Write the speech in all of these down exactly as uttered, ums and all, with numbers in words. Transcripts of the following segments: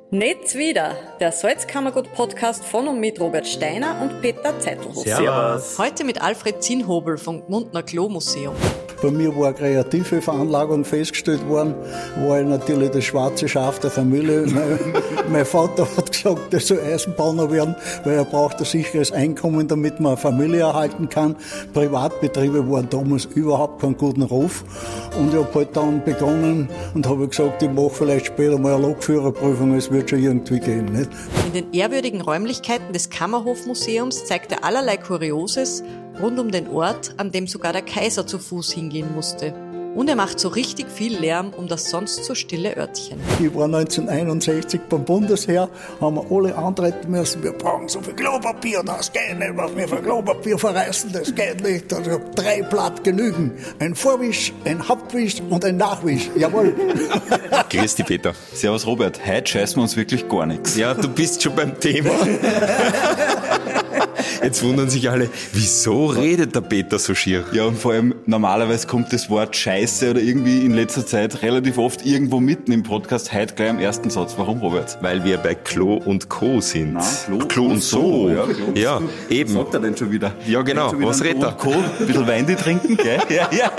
Nicht wieder, der Salzkammergut-Podcast von und mit Robert Steiner und Peter Zeitelhoff. Servus. Heute mit Alfred Zinnhobel vom Gmundner Klo-Museum. Bei mir war eine kreative Veranlagung festgestellt worden, war ich natürlich das schwarze Schaf der Familie. mein, mein Vater hat gesagt, er soll Eisenbahner werden, weil er braucht ein sicheres Einkommen, damit man eine Familie erhalten kann. Privatbetriebe waren damals überhaupt keinen guten Ruf. Und ich habe halt dann begonnen und habe gesagt, ich mache vielleicht später mal eine Lokführerprüfung, es wird schon irgendwie gehen. Nicht? In den ehrwürdigen Räumlichkeiten des Kammerhofmuseums zeigt er allerlei Kurioses rund um den Ort, an dem sogar der Kaiser zu Fuß hingehen musste. Und er macht so richtig viel Lärm um das sonst so stille Örtchen. Ich war neunzehnhunderteinundsechzig beim Bundesheer, haben wir alle antreten müssen, wir brauchen so viel Klopapier, das geht nicht, was wir für Klopapier verreißen, das geht nicht. Also drei Blatt genügen, ein Vorwisch, ein Hauptwisch und ein Nachwisch, jawohl. Grüß dich, Peter. Servus, Robert. Heute scheißen wir uns wirklich gar nichts. Ja, du bist schon beim Thema. Jetzt wundern sich alle, wieso redet der Peter so schier? Ja, und vor allem, normalerweise kommt das Wort Scheiße oder irgendwie in letzter Zeit relativ oft irgendwo mitten im Podcast, heute gleich am ersten Satz. Warum, Robert? Weil wir bei Klo und Co. sind. Nein, Klo, Klo und, und So. Ja, Klo und ja so. eben. Was sagt er denn schon wieder? Ja, genau. Was redet er? Co. Ein bisschen Wein die trinken, gell? Ja, ja.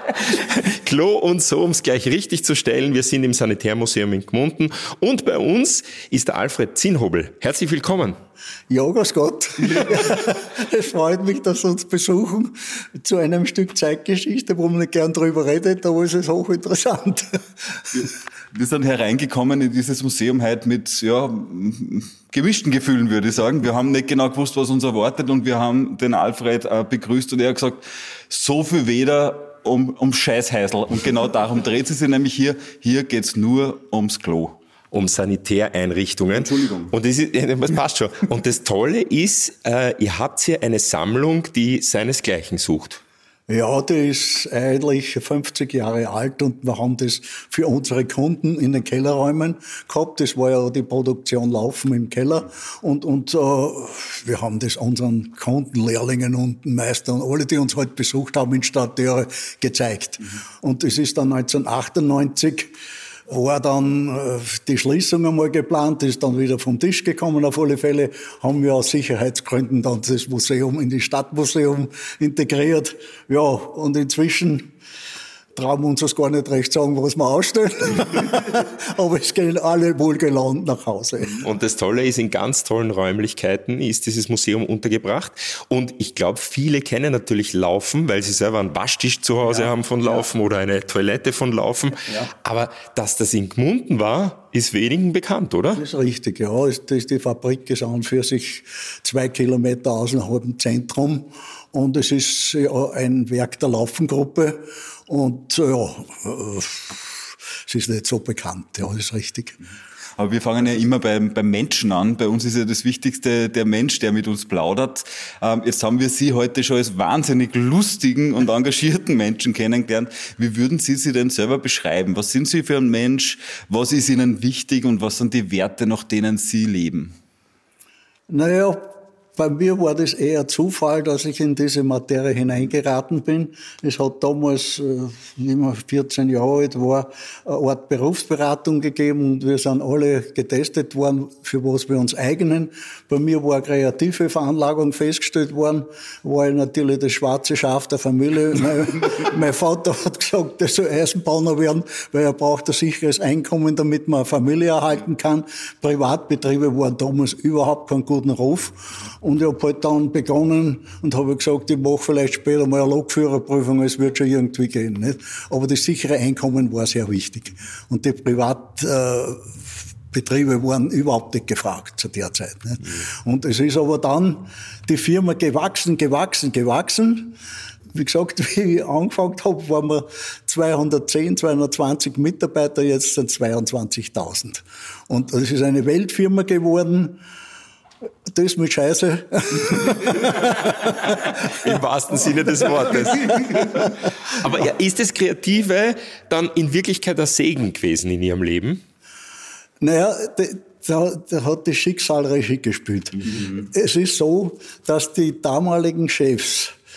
Klo und So, um es gleich richtig zu stellen. Wir sind im Sanitärmuseum in Gmunden und bei uns ist der Alfred Zinnhobel. Herzlich willkommen. Ja, grüß Gott. Es freut mich, dass Sie uns besuchen zu einem Stück Zeitgeschichte, wo man nicht gern drüber redet, aber es ist hochinteressant. Wir, wir sind hereingekommen in dieses Museum heute mit, ja, gemischten Gefühlen, würde ich sagen. Wir haben nicht genau gewusst, was uns erwartet, und wir haben den Alfred äh, begrüßt und er hat gesagt, so viel weder um, um Scheißhäusl. Und genau darum dreht es sich nämlich hier. Hier geht's nur ums Klo. Um Sanitäreinrichtungen. Entschuldigung. Und das ist, das passt schon. Und das Tolle ist, äh, ihr habt hier eine Sammlung, die seinesgleichen sucht. Ja, die ist eigentlich fünfzig Jahre alt und wir haben das für unsere Kunden in den Kellerräumen gehabt. Das war ja die Produktion laufen im Keller und, und äh, wir haben das unseren Kunden, Lehrlingen und Meistern, alle, die uns heute besucht haben, Installateure gezeigt. Mhm. Und es ist dann neunzehnhundertachtundneunzig war dann äh, die Schließung einmal geplant, ist dann wieder vom Tisch gekommen. Auf alle Fälle haben wir aus Sicherheitsgründen dann das Museum in die Stadtmuseum integriert. Ja, und inzwischen trauen wir uns das gar nicht recht sagen, was wir ausstellen. Aber es gehen alle wohlgelaunt nach Hause. Und das Tolle ist, in ganz tollen Räumlichkeiten ist dieses Museum untergebracht. Und ich glaube, viele kennen natürlich Laufen, weil sie selber einen Waschtisch zu Hause ja, haben von Laufen ja. oder eine Toilette von Laufen. Ja. Aber dass das in Gmunden war, ist wenigen bekannt, oder? Das ist richtig, ja. Das ist die Fabrik ist an und für sich zwei Kilometer außerhalb dem Zentrum. Und es ist ja ein Werk der Laufengruppe. Und ja, es ist nicht so bekannt, ja, das ist richtig. Aber wir fangen ja immer beim, beim Menschen an. Bei uns ist ja das Wichtigste der Mensch, der mit uns plaudert. Ähm, jetzt haben wir Sie heute schon als wahnsinnig lustigen und engagierten Menschen kennengelernt. Wie würden Sie sich denn selber beschreiben? Was sind Sie für ein Mensch? Was ist Ihnen wichtig und was sind die Werte, nach denen Sie leben? Naja, bei mir war das eher Zufall, dass ich in diese Materie hineingeraten bin. Es hat damals, wie ich vierzehn Jahre alt war, eine Art Berufsberatung gegeben und wir sind alle getestet worden, für was wir uns eignen. Bei mir war eine kreative Veranlagung festgestellt worden, war ich natürlich das schwarze Schaf der Familie. mein, mein Vater hat gesagt, er soll Eisenbahner werden, weil er braucht ein sicheres Einkommen, damit man eine Familie erhalten kann. Privatbetriebe waren damals überhaupt keinen guten Ruf. Und ich habe halt dann begonnen und habe gesagt, ich mache vielleicht später mal eine Lokführerprüfung, es wird schon irgendwie gehen. Nicht? Aber das sichere Einkommen war sehr wichtig. Und die Privatbetriebe äh, waren überhaupt nicht gefragt zu der Zeit. Nicht? Mhm. Und es ist aber dann die Firma gewachsen, gewachsen, gewachsen. Wie gesagt, wie ich angefangen habe, waren wir zweihundertzehn, zweihundertzwanzig Mitarbeiter, jetzt sind zweiundzwanzigtausend. Und es ist eine Weltfirma geworden. Das mit Scheiße. Im wahrsten Sinne des Wortes. Aber ist das Kreative dann in Wirklichkeit ein Segen gewesen in Ihrem Leben? Naja, da, da hat das Schicksal Regie gespielt. Mhm. Es ist so, dass die damaligen Chefs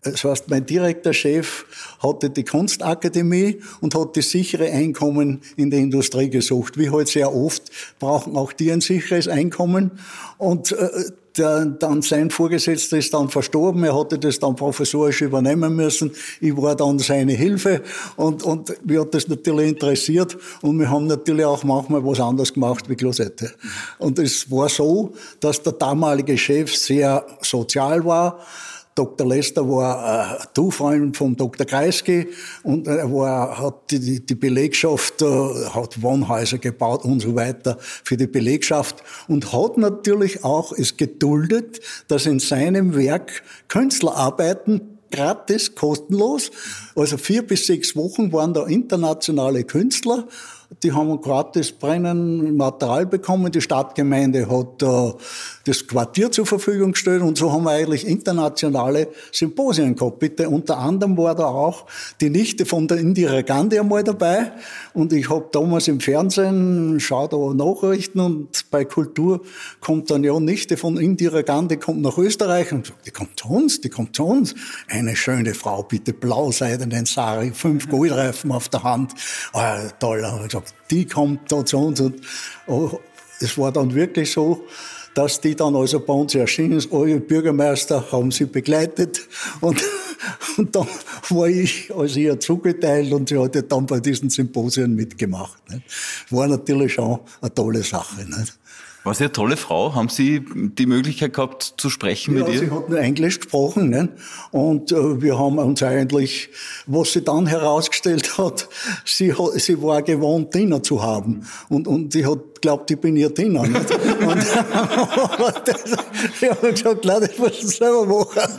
Das heißt, mein direkter Chef hatte die Kunstakademie und hat das sichere Einkommen in der Industrie gesucht. Wie halt sehr oft brauchen auch die ein sicheres Einkommen. Und äh, der, dann sein Vorgesetzter ist dann verstorben. Er hatte das dann professorisch übernehmen müssen. Ich war dann seine Hilfe und, und mich hat das natürlich interessiert. Und wir haben natürlich auch manchmal was anderes gemacht wie Klosette. Und es war so, dass der damalige Chef sehr sozial war. Doktor Lester war äh, Du-Freund vom Doktor Kreisky und er war, hat die, die Belegschaft, äh, hat Wohnhäuser gebaut und so weiter für die Belegschaft und hat natürlich auch es geduldet, dass in seinem Werk Künstler arbeiten, gratis, kostenlos. Also vier bis sechs Wochen waren da internationale Künstler. Die haben gratis Brennen Material bekommen. Die Stadtgemeinde hat äh, das Quartier zur Verfügung gestellt und so haben wir eigentlich internationale Symposien gehabt. Bitte, unter anderem war da auch die Nichte von der Indira Gandhi einmal dabei und ich habe damals im Fernsehen, schaue da Nachrichten und bei Kultur kommt dann ja Nichte von Indira Gandhi kommt nach Österreich und sagt, die kommt zu uns, die kommt zu uns. Eine schöne Frau, bitte blauseidenen Sari, fünf Goldreifen auf der Hand. Ah, toll. Die kommt da zu uns und oh, es war dann wirklich so, dass die dann also bei uns erschienen ist. Alle Bürgermeister haben sie begleitet und, und dann war ich als ihr zugeteilt und sie hat ja dann bei diesen Symposien mitgemacht. Nicht? War natürlich schon eine tolle Sache. Nicht? War sie eine tolle Frau? Haben Sie die Möglichkeit gehabt zu sprechen ja, mit ihr? Sie hat nur Englisch gesprochen. Ne? Und äh, wir haben uns eigentlich, was sie dann herausgestellt hat, sie, hat, sie war gewohnt, Diener zu haben. Und, und sie hat glaubt, ich bin ihr Diener. Nicht? Und ich habe gesagt, Leute, ich muss es selber machen.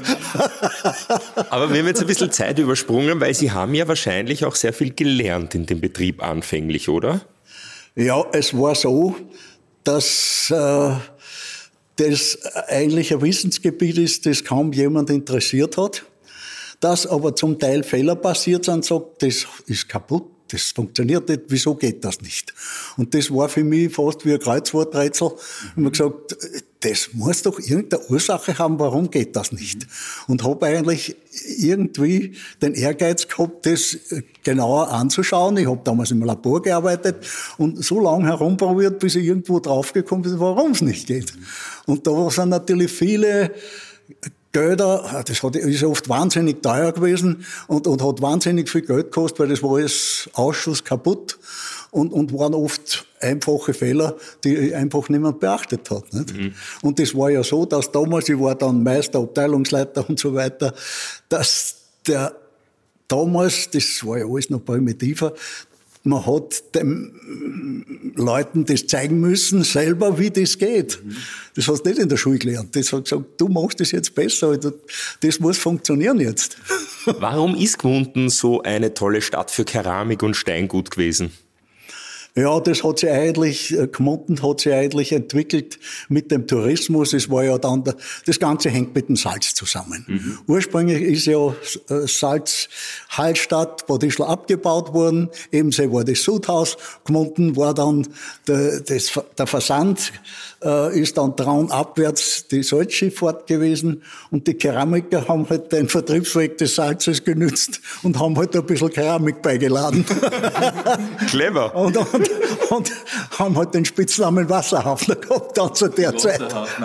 Aber wir haben jetzt ein bisschen Zeit übersprungen, weil Sie haben ja wahrscheinlich auch sehr viel gelernt in dem Betrieb anfänglich, oder? Ja, es war so, dass äh, das eigentlich ein Wissensgebiet ist, das kaum jemand interessiert hat, dass aber zum Teil Fehler passiert sind, sagt, das ist kaputt, das funktioniert nicht, wieso geht das nicht? Und das war für mich fast wie ein Kreuzworträtsel. Ich habe gesagt, das muss doch irgendeine Ursache haben, warum geht das nicht? Und habe eigentlich irgendwie den Ehrgeiz gehabt, das genauer anzuschauen. Ich habe damals im Labor gearbeitet und so lange herumprobiert, bis ich irgendwo draufgekommen bin, warum es nicht geht. Und da sind natürlich viele Gelder, das hat, ist oft wahnsinnig teuer gewesen und, und hat wahnsinnig viel Geld gekostet, weil das war alles Ausschuss kaputt und, und waren oft einfache Fehler, die einfach niemand beachtet hat. Nicht? Mhm. Und das war ja so, dass damals, ich war dann Meister, Abteilungsleiter und so weiter, dass der damals, das war ja alles noch primitiver, man hat den Leuten das zeigen müssen, selber, wie das geht. Mhm. Das hast du nicht in der Schule gelernt. Das hat gesagt, du machst das jetzt besser, das muss funktionieren jetzt. Warum ist Gmunden so eine tolle Stadt für Keramik und Steingut gewesen? Ja, das hat sich eigentlich, Gmunden hat sich eigentlich entwickelt mit dem Tourismus. Es war ja dann, das Ganze hängt mit dem Salz zusammen. Mhm. Ursprünglich ist ja Salz Hallstatt, Bad Ischl abgebaut worden. Ebensee war das Sudhaus. Gmunden war dann der, das, der Versand, äh, ist dann traunabwärts die Salzschifffahrt gewesen. Und die Keramiker haben halt den Vertriebsweg des Salzes genützt und haben halt ein bisschen Keramik beigeladen. Clever. Und, und, und haben halt den Spitznamen Wasserhafner gehabt dann zu der Zeit.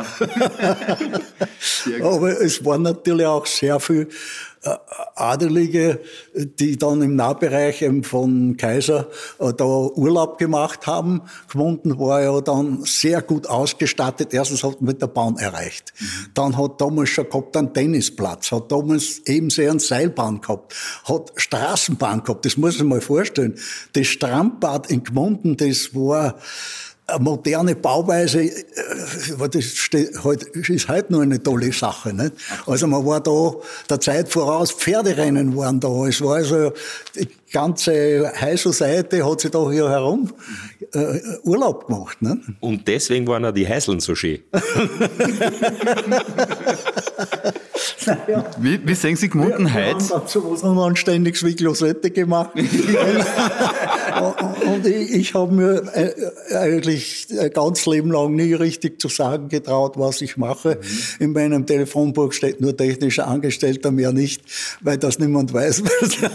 Aber es waren natürlich auch sehr viel äh, Adelige, die dann im Nahbereich eben von Kaiser äh, da Urlaub gemacht haben. Gmunden war ja dann sehr gut ausgestattet. Erstens hat man mit der Bahn erreicht. Mhm. Dann hat damals schon gehabt einen Tennisplatz, hat damals Ebensee eine Seilbahn gehabt, hat Straßenbahn gehabt. Das muss ich mal vorstellen. Das Strandbad in Gmunden, das war eine moderne Bauweise, das ist heute noch eine tolle Sache, nicht? Also man war da der Zeit voraus, Pferderennen waren da, es war also, die ganze High Society hat sich da hier herum äh, Urlaub gemacht, nicht? Und deswegen waren auch die Heißeln so schön. Naja. Wie, wie sehen Sie Gmunden wir, heute? Wir haben so was Unanständiges wie Klosette gemacht. Und ich, ich habe mir eigentlich ein ganz Leben lang nie richtig zu sagen getraut, was ich mache. Mhm. In meinem Telefonbuch steht nur technischer Angestellter, mehr nicht, weil das niemand weiß.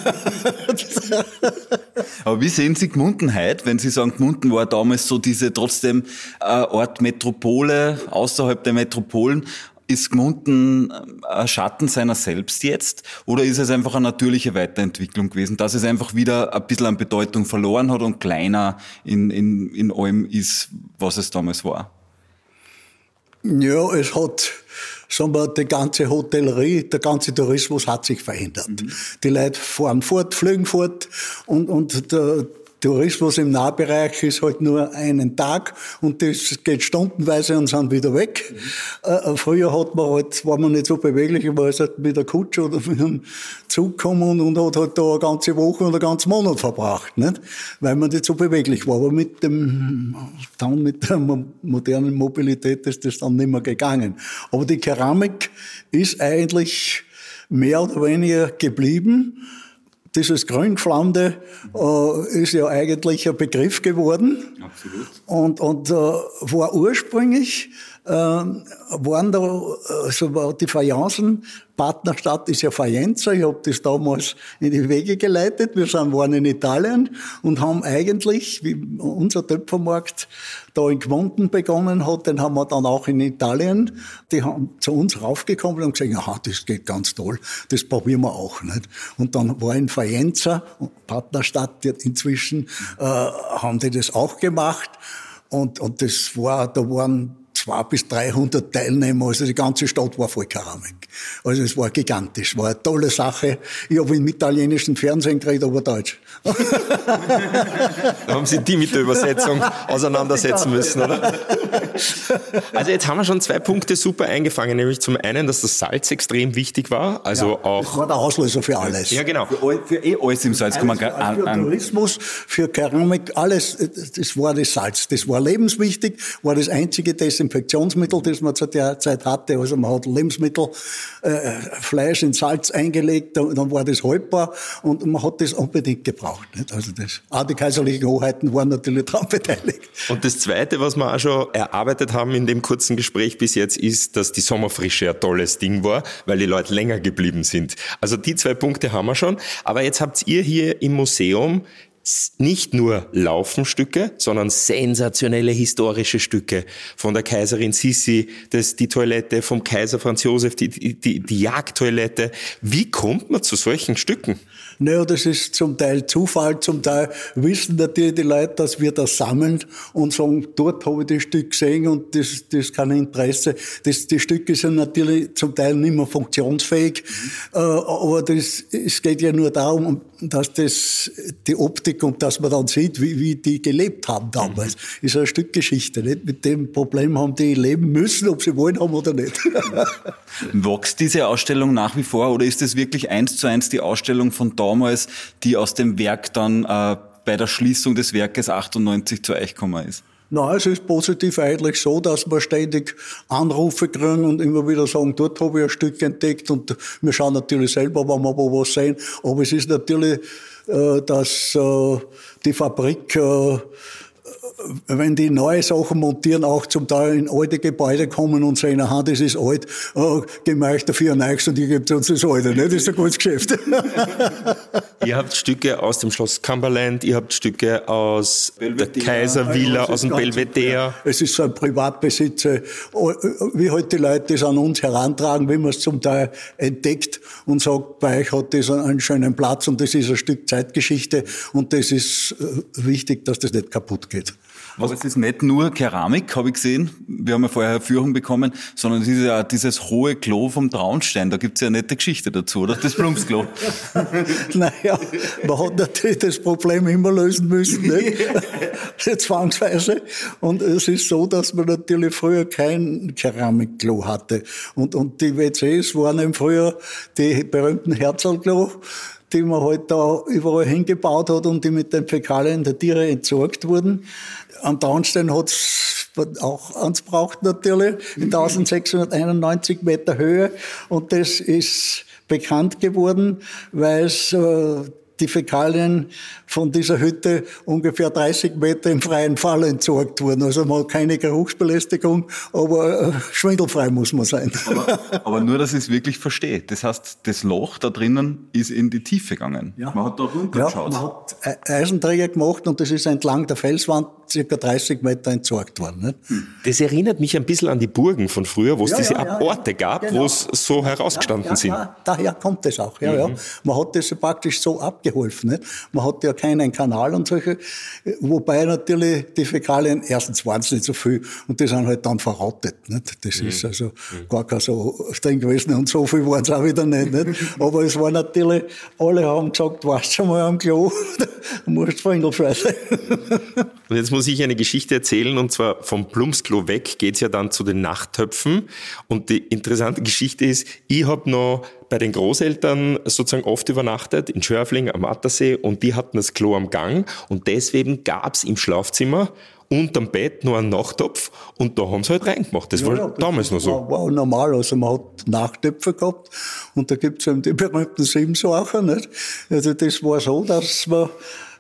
Aber wie sehen Sie Gmunden heute, wenn Sie sagen, Gmunden war damals so diese trotzdem äh, Ort Metropole, außerhalb der Metropolen? Ist Gmunden ein Schatten seiner selbst jetzt? Oder ist es einfach eine natürliche Weiterentwicklung gewesen, dass es einfach wieder ein bisschen an Bedeutung verloren hat und kleiner in, in, in allem ist, was es damals war? Ja, es hat, sagen wir, die ganze Hotellerie, der ganze Tourismus hat sich verändert. Mhm. Die Leute fahren fort, fliegen fort und, und der Tourismus im Nahbereich ist halt nur einen Tag und das geht stundenweise und sind wieder weg. Mhm. Äh, früher hat man halt, war man nicht so beweglich, man ist halt mit der Kutsche oder mit einem Zug gekommen und hat halt da eine ganze Woche oder einen ganzen Monat verbracht, nicht? Weil man nicht so beweglich war. Aber mit dem, dann mit der modernen Mobilität ist das dann nicht mehr gegangen. Aber die Keramik ist eigentlich mehr oder weniger geblieben. Dieses Grüngeflammte äh, ist ja eigentlich ein Begriff geworden. Absolut. Und, und äh, war ursprünglich, äh, waren da, also war die Fayencen, Partnerstadt ist ja Faenza, ich habe das damals in die Wege geleitet, wir sind, waren in Italien und haben eigentlich, wie unser Töpfermarkt da in Gmunden begonnen hat, den haben wir dann auch in Italien, die haben zu uns raufgekommen und gesagt, aha, das geht ganz toll, das probieren wir auch, nicht? Und dann war in Faenza, Partnerstadt inzwischen, äh, haben die das auch gemacht und, und das war, da waren zweihundert bis dreihundert Teilnehmer, also die ganze Stadt war voll Keramik. Also es war gigantisch, war eine tolle Sache. Ich habe im italienischen Fernsehen geredet, aber Deutsch. Da haben Sie die mit der Übersetzung auseinandersetzen müssen, oder? Also jetzt haben wir schon zwei Punkte super eingefangen, nämlich zum einen, dass das Salz extrem wichtig war, also ja, auch... Das war der Auslöser für alles. Ja, genau. Für, für eh alles im Salz kann man... Für an, an Tourismus, für Keramik, alles, das war das Salz. Das war lebenswichtig, war das einzige Desinfektionsmittel, das man zu der Zeit hatte. Also man hat Lebensmittel, äh, Fleisch in Salz eingelegt, dann, dann war das haltbar und man hat das unbedingt gebraucht. Nicht? Also das, auch die kaiserlichen Hoheiten waren natürlich daran beteiligt. Und das Zweite, was wir auch schon erarbeitet haben in dem kurzen Gespräch bis jetzt, ist, dass die Sommerfrische ein tolles Ding war, weil die Leute länger geblieben sind. Also die zwei Punkte haben wir schon. Aber jetzt habt ihr hier im Museum nicht nur Laufenstücke, sondern sensationelle historische Stücke. Von der Kaiserin Sissi, das, die Toilette vom Kaiser Franz Josef, die, die, die Jagdtoilette. Wie kommt man zu solchen Stücken? Naja, das ist zum Teil Zufall, zum Teil wissen natürlich die Leute, dass wir das sammeln und sagen, dort habe ich das Stück gesehen und das, das ist kein Interesse. Das, die Stücke sind natürlich zum Teil nicht mehr funktionsfähig, mhm. äh, aber das, es geht ja nur darum, dass das, die Optik und dass man dann sieht, wie, wie die gelebt haben damals. Mhm. Ist ein Stück Geschichte, nicht? Mit dem Problem haben die leben müssen, ob sie wollen haben oder nicht. Wächst diese Ausstellung nach wie vor oder ist es wirklich eins zu eins die Ausstellung von damals, die aus dem Werk dann äh, bei der Schließung des Werkes achtundneunzig zu euch gekommen ist? Nein, es ist positiv eigentlich so, dass wir ständig Anrufe kriegen und immer wieder sagen, dort habe ich ein Stück entdeckt und wir schauen natürlich selber, wenn wir wo was sehen. Aber es ist natürlich, äh, dass äh, die Fabrik, äh, wenn die neue Sachen montieren, auch zum Teil in alte Gebäude kommen und sagen, aha, das ist alt, äh, geben wir euch dafür ein neues und ihr gebt uns das alte. Ne? Das ist ein gutes Geschäft. Ihr habt Stücke aus dem Schloss Cumberland, ihr habt Stücke aus Belvedere, der Kaiservilla, aus dem Belvedere. Ja, es ist so ein Privatbesitz, wie halt die Leute das an uns herantragen, wie man es zum Teil entdeckt und sagt, bei euch hat das einen schönen Platz und das ist ein Stück Zeitgeschichte und das ist wichtig, dass das nicht kaputt geht. Aber es ist nicht nur Keramik, habe ich gesehen, wir haben ja vorher eine Führung bekommen, sondern es ist ja auch dieses hohe Klo vom Traunstein, da gibt's ja eine nette Geschichte dazu, oder? Das Plumpsklo. Naja, man hat natürlich das Problem immer lösen müssen, nicht? Zwangsweise. Und es ist so, dass man natürlich früher kein Keramikklo hatte. Und, und die W Cs waren eben früher die berühmten Herzlklo, die man halt da überall hingebaut hat und die mit den Fäkalien der Tiere entsorgt wurden. Am Traunstein hat's auch eins braucht natürlich, in eintausendsechshunderteinundneunzig Meter Höhe. Und das ist bekannt geworden, weil es äh, die Fäkalien von dieser Hütte ungefähr dreißig Meter im freien Fall entsorgt wurden. Also man hat keine Geruchsbelästigung, aber schwindelfrei muss man sein. Aber, aber nur, dass ich es wirklich verstehe. Das heißt, das Loch da drinnen ist in die Tiefe gegangen. Ja. Man hat da runtergeschaut. Ja, man hat Eisenträger gemacht und das ist entlang der Felswand circa dreißig Meter entsorgt worden. Nicht? Das erinnert mich ein bisschen an die Burgen von früher, wo es Ja, diese ja, ja, Orte ja. gab, Genau. wo es so herausgestanden ja, ja, sind. Ja, daher kommt es auch. Ja, mhm. ja. Man hat das praktisch so abgeholfen. Nicht? Man hat ja keinen Kanal und solche. Wobei natürlich die Fäkalien, erstens waren es nicht so viel und die sind halt dann verrottet. Nicht? Das mhm. ist also mhm. gar kein so Ding gewesen und so viel waren es auch wieder nicht, nicht. Aber es war natürlich, alle haben gesagt, warst schon mal am Klo, du musst schwindelfrei sein. Und jetzt muss ich eine Geschichte erzählen, und zwar vom Plumpsklo weg geht's ja dann zu den Nachttöpfen. Und die interessante Geschichte ist, ich habe noch bei den Großeltern sozusagen oft übernachtet, in Schörfling am Attersee, und die hatten das Klo am Gang. Und deswegen gab's im Schlafzimmer unterm Bett nur einen Nachttopf und da haben sie halt reingemacht. Das ja, war ja, damals noch so. War, war normal, also man hat Nachttöpfe gehabt und da gibt's eben die berühmten Siebensacher, nicht? Also das war so, dass man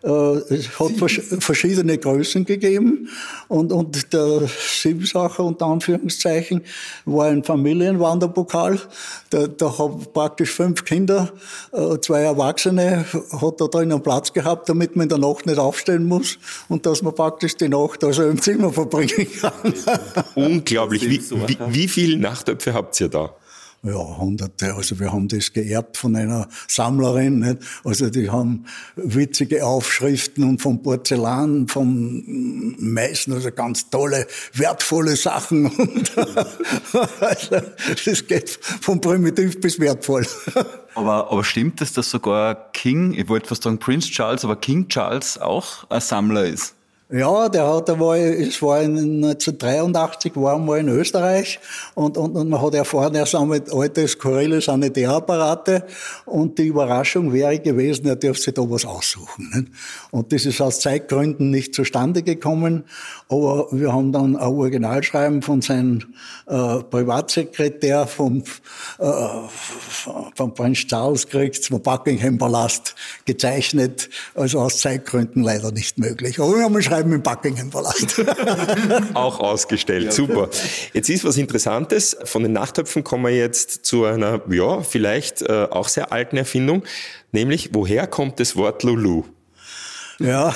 es hat verschiedene Größen gegeben und, und der Siebensacher unter Anführungszeichen war ein Familienwanderpokal. Da, da haben praktisch fünf Kinder, zwei Erwachsene, hat da drinnen Platz gehabt, damit man in der Nacht nicht aufstehen muss und dass man praktisch die Nacht also im Zimmer verbringen kann. Unglaublich. Wie, wie, wie viele Nachttöpfe habt ihr da? Ja, hunderte. Also wir haben das geerbt von einer Sammlerin, nicht? Also die haben witzige Aufschriften und vom Porzellan, vom Meißen, also ganz tolle, wertvolle Sachen. Und also das geht von primitiv bis wertvoll. Aber, aber stimmt es, dass sogar King, ich wollte fast sagen Prince Charles, aber King Charles auch ein Sammler ist? Ja, der hat einmal, es war in neunzehnhundertdreiundachtzig, war einmal in Österreich und, und, und man hat erfahren, er sammelt alte, skurrile Sanitärapparate und die Überraschung wäre gewesen, er dürfte sich da was aussuchen. Nicht? Und das ist aus Zeitgründen nicht zustande gekommen, aber wir haben dann ein Originalschreiben von seinem äh, Privatsekretär vom, äh, vom Prinz Charles gekriegt, vom Buckingham Palast gezeichnet, also aus Zeitgründen leider nicht möglich. Aber wir haben ein Schreiben im Buckingham Palast. Auch ausgestellt, ja. Super. Jetzt ist was Interessantes. Von den Nachttöpfen kommen wir jetzt zu einer, ja, vielleicht äh, auch sehr alten Erfindung, nämlich, woher kommt das Wort Lulu? Ja,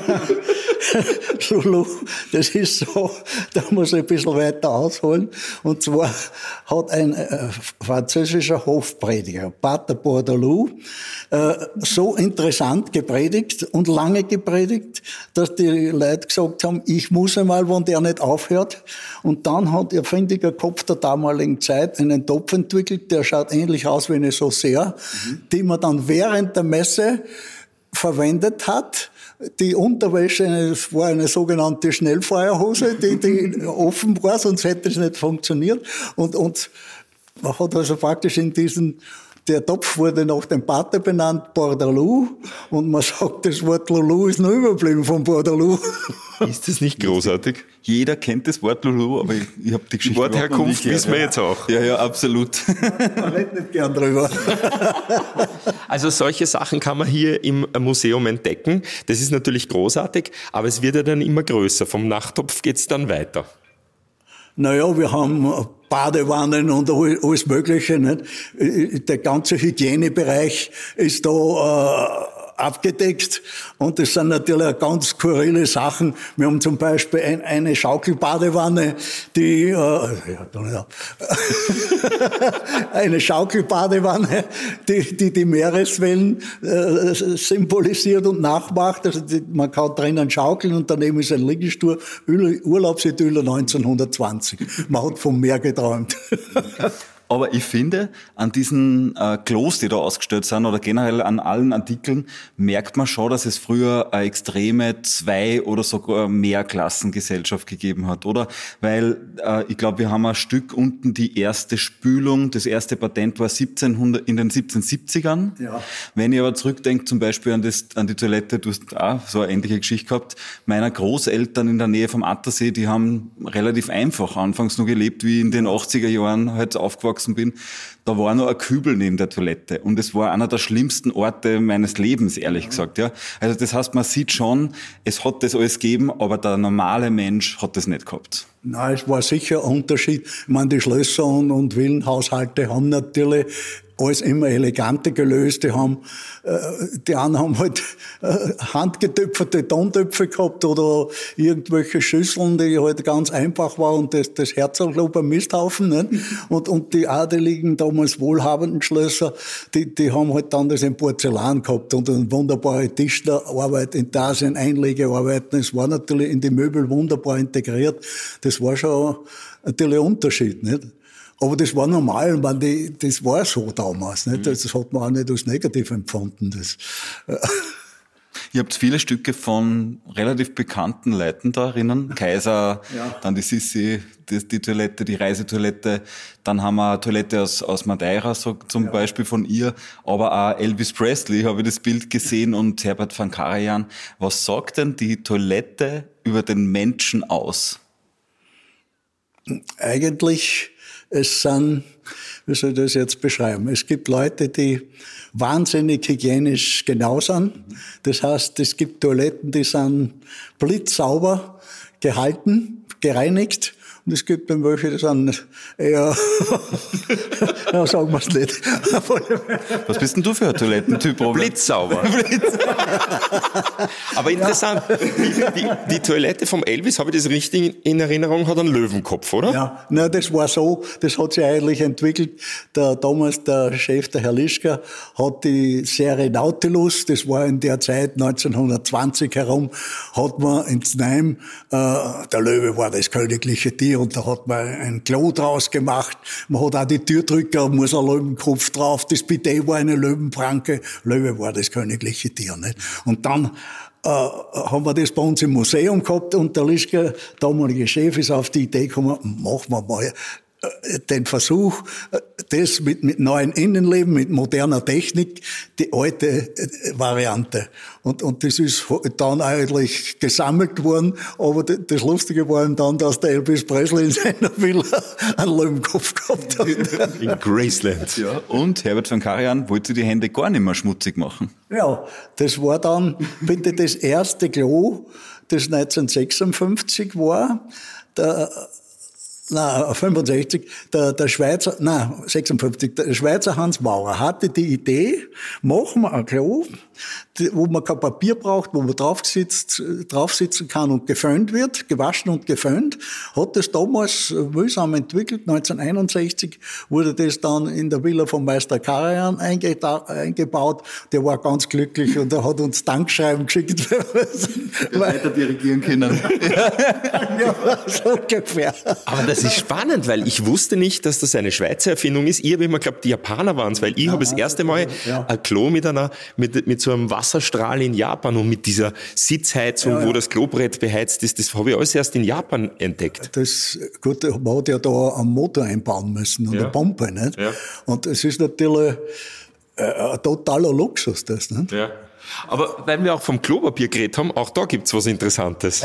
Lulu, das ist so, da muss ich ein bisschen weiter ausholen. Und zwar hat ein äh, französischer Hofprediger, Pater Bourdaloue, äh, so interessant gepredigt und lange gepredigt, dass die Leute gesagt haben, ich muss einmal, wenn der nicht aufhört. Und dann hat der findige Kopf der damaligen Zeit einen Topf entwickelt, der schaut ähnlich aus wie eine Saucier, mhm. die man dann während der Messe verwendet hat. Die Unterwäsche, es war eine sogenannte Schnellfeuerhose, die, die offen war, sonst hätte es nicht funktioniert. Und, und man hat also praktisch in diesen, der Topf wurde nach dem Pater benannt, Bourdaloue, und man sagt, das Wort Lulu ist noch überblieben von Bourdaloue. Ist das nicht großartig? Jeder kennt das Wort Lulu, aber ich, ich habe die Geschichte Wortherkunft wissen wir jetzt auch. Ja, ja, absolut. Man redet nicht gern drüber. Also solche Sachen kann man hier im Museum entdecken. Das ist natürlich großartig, aber es wird ja dann immer größer. Vom Nachttopf geht's dann weiter. Naja, wir haben Badewannen und alles Mögliche, nicht? Der ganze Hygienebereich ist da äh, abgedeckt und das sind natürlich auch ganz skurrile Sachen. Wir haben zum Beispiel ein, eine Schaukelbadewanne, die äh, ja, eine Schaukelbadewanne, die die, die Meereswellen äh, symbolisiert und nachmacht. Also die, man kann drinnen schaukeln und daneben ist ein Liegestuhl, Urlaubsidylle neunzehnhundertzwanzig. Man hat vom Meer geträumt. Aber ich finde, an diesen äh, Klos, die da ausgestellt sind, oder generell an allen Artikeln, merkt man schon, dass es früher eine extreme Zwei- oder sogar Mehrklassengesellschaft gegeben hat, oder? Weil äh, ich glaube, wir haben ein Stück unten die erste Spülung, das erste Patent war siebzehnhundert in den siebzehnhundertsiebzigern. Ja. Wenn ich aber zurückdenke, zum Beispiel an, das, an die Toilette, du hast auch so eine ähnliche Geschichte gehabt, meiner Großeltern in der Nähe vom Attersee, die haben relativ einfach anfangs nur gelebt, wie in den achtziger Jahren halt aufgewachsen bin. da war noch ein Kübel neben der Toilette und es war einer der schlimmsten Orte meines Lebens, ehrlich ja. gesagt. Ja. Also das heißt, man sieht schon, es hat das alles gegeben, aber der normale Mensch hat das nicht gehabt. Nein, es war sicher ein Unterschied. Ich meine, die Schlösser und, und Villenhaushalte haben natürlich alles immer eleganter gelöst. Die haben, äh, die einen haben halt äh, handgetöpferte Tontöpfe gehabt oder irgendwelche Schüsseln, die halt ganz einfach waren und das, das Herzoglob beim Misthaufen, nicht? Und, und die adeligen, damals wohlhabenden Schlösser, die, die haben halt dann das in Porzellan gehabt und eine wunderbare Tischlerarbeit, Intarsien, Einlegearbeiten. Es war natürlich in die Möbel wunderbar integriert. Das war schon natürlich ein Unterschied, nicht? Aber das war normal, man, die, das war so damals, nicht? Das hat man auch nicht als negativ empfunden. Das. Ihr habt viele Stücke von relativ bekannten Leuten da erinnern. Kaiser, ja. Dann die Sissi, die, die Toilette, die Reisetoilette. Dann haben wir eine Toilette aus, aus Madeira, so zum ja. Beispiel von ihr. Aber auch Elvis Presley, habe ich das Bild gesehen, und Herbert van Karajan. Was sagt denn die Toilette über den Menschen aus? Eigentlich, es sind, wie soll ich das jetzt beschreiben? Es gibt Leute, die wahnsinnig hygienisch genau sind. Das heißt, es gibt Toiletten, die sind blitzsauber gehalten, gereinigt. Und es gibt dann welche, die sind eher, ja, sagen wir es nicht. Was bist denn du für ein Toilettentyp, Robert? Blitzsauber. Aber interessant, die, die, die Toilette vom Elvis, habe ich das richtig in Erinnerung, hat einen Löwenkopf, oder? Ja, na, das war so, das hat sich eigentlich entwickelt. Der, damals der Chef, der Herr Lischka, hat die Serie Nautilus, das war in der Zeit neunzehnhundertzwanzig herum, hat man ins Neim, äh, der Löwe war das königliche Tier, und da hat man ein Klo draus gemacht. Man hat auch die Türdrücker, muss ein Löwenkopf drauf. Das Bidet war eine Löwenpranke. Löwe war das königliche Tier, nicht? Und dann äh, haben wir das bei uns im Museum gehabt, und der Lischka, damalige Chef, ist auf die Idee gekommen, machen wir mal den Versuch, das mit, mit neuen Innenleben, mit moderner Technik, die alte Variante. Und, und das ist dann eigentlich gesammelt worden, aber das Lustige war dann, dass der Elvis Presley in seiner Villa einen Löwenkopf gehabt hat. In Graceland. Ja. Und Herbert van Karajan wollte die Hände gar nicht mehr schmutzig machen. Ja, das war dann bitte das erste Klo, das neunzehnhundertsechsundfünfzig war. Der Nein, fünfundsechzig, der, der Schweizer, nein, sechsundfünfzig, der Schweizer Hans Maurer hatte die Idee, machen wir ein Klo, wo man kein Papier braucht, wo man drauf sitzt, drauf sitzen kann und geföhnt wird, gewaschen und geföhnt, hat das damals mühsam entwickelt. neunzehnhunderteinundsechzig wurde das dann in der Villa von Meister Karajan eingebaut. Der war ganz glücklich und er hat uns Dankschreiben geschickt. Weiter dirigieren können. Ja, so ungefähr. Aber das ist spannend, weil ich wusste nicht, dass das eine Schweizer Erfindung ist. Ich habe immer geglaubt, die Japaner waren es, weil ich ja, habe das erste Mal ja. ein Klo mit einer, mit, mit so einem Wasserstrahl in Japan und mit dieser Sitzheizung, ja, ja. wo das Klobrett beheizt ist. Das habe ich alles erst in Japan entdeckt. Das, gut, man hat ja da einen Motor einbauen müssen und ja. eine Pumpe, nicht? Ja. Und es ist natürlich äh, ein totaler Luxus, das, nicht? Ja. Aber weil wir auch vom Klopapier geredet haben, auch da gibt's was Interessantes.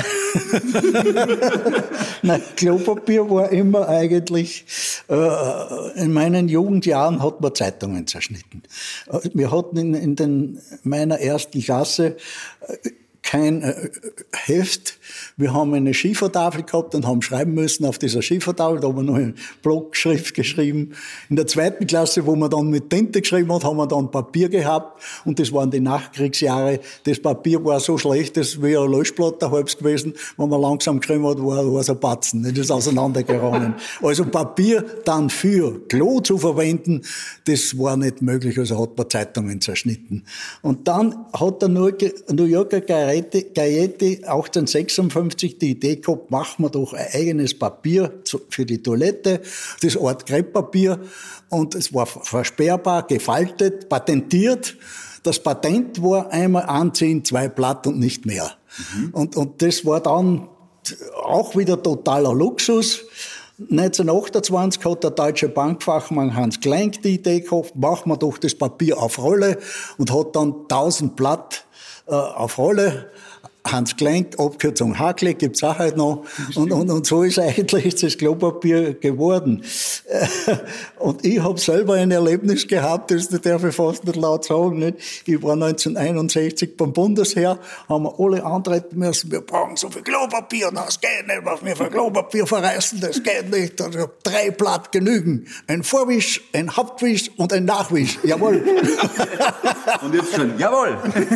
Nein, Klopapier war immer eigentlich, äh, in meinen Jugendjahren hat man Zeitungen zerschnitten. Wir hatten in, in den, meiner ersten Klasse äh, kein äh, Heft. Wir haben eine Schiefertafel gehabt und haben schreiben müssen auf dieser Schiefertafel. Da haben wir noch eine Blockschrift geschrieben. In der zweiten Klasse, wo man dann mit Tinte geschrieben hat, haben wir dann Papier gehabt. Und das waren die Nachkriegsjahre. Das Papier war so schlecht, das wäre ein Löschblatt halbs gewesen. Wenn man langsam geschrieben hat, war, war es ein Batzen. Das ist auseinandergeraten. Also Papier dann für Klo zu verwenden, das war nicht möglich. Also hat man Zeitungen zerschnitten. Und dann hat der New Yorker Gaetti achtzehnhundertsechsundfünfzig die Idee gehabt, machen wir doch ein eigenes Papier für die Toilette, das Art Krepppapier, und es war versperrbar, gefaltet, patentiert. Das Patent war einmal anziehen, zwei Blatt und nicht mehr. Mhm. Und, und das war dann auch wieder totaler Luxus. neunzehnhundertachtundzwanzig hat der deutsche Bankfachmann Hans Klenk die Idee gehabt, machen wir doch das Papier auf Rolle, und hat dann tausend Blatt äh, auf Rolle Hans Klenk, Abkürzung Hakle, gibt's auch halt noch. Und, und, und so ist eigentlich das Klopapier geworden. Und ich habe selber ein Erlebnis gehabt, das darf ich fast nicht laut sagen. Nicht? Ich war neunzehnhunderteinundsechzig beim Bundesheer, haben wir alle antreten müssen, wir brauchen so viel Klopapier, das geht nicht, was wir für Klopapier verreißen, das geht nicht. Also drei Blatt genügen. Ein Vorwisch, ein Hauptwisch und ein Nachwisch. Jawohl. Und jetzt schon, jawohl.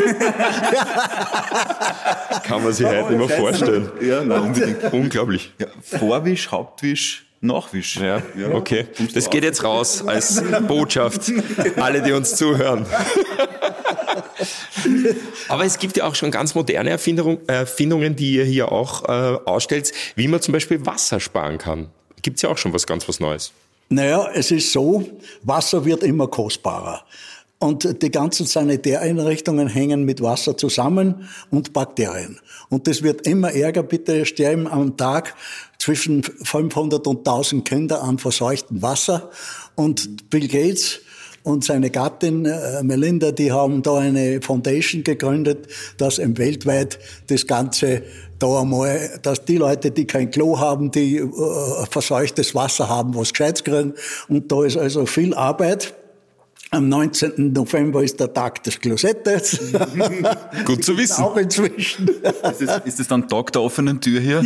Kann man sich heute nicht mehr vorstellen. Ja, nein, unbedingt. Unglaublich. Ja, Vorwisch, Hauptwisch, Nachwisch. Ja, okay. Das geht jetzt raus als Botschaft. Alle, die uns zuhören. Aber es gibt ja auch schon ganz moderne Erfindung, Erfindungen, die ihr hier auch äh, ausstellt, wie man zum Beispiel Wasser sparen kann. Gibt's ja auch schon was ganz was Neues. Naja, es ist so, Wasser wird immer kostbarer. Und die ganzen Sanitäreinrichtungen hängen mit Wasser zusammen und Bakterien. Und das wird immer ärger. Bitte sterben am Tag zwischen fünfhundert und tausend Kinder an verseuchtem Wasser. Und Bill Gates und seine Gattin äh, Melinda, die haben da eine Foundation gegründet, dass eben weltweit das Ganze da einmal, dass die Leute, die kein Klo haben, die äh, verseuchtes Wasser haben, was Gescheites kriegen. Und da ist also viel Arbeit. Am neunzehnten November ist der Tag des Klosettes. Gut zu wissen. Auch inzwischen. Ist das, ist das dann Tag der offenen Tür hier?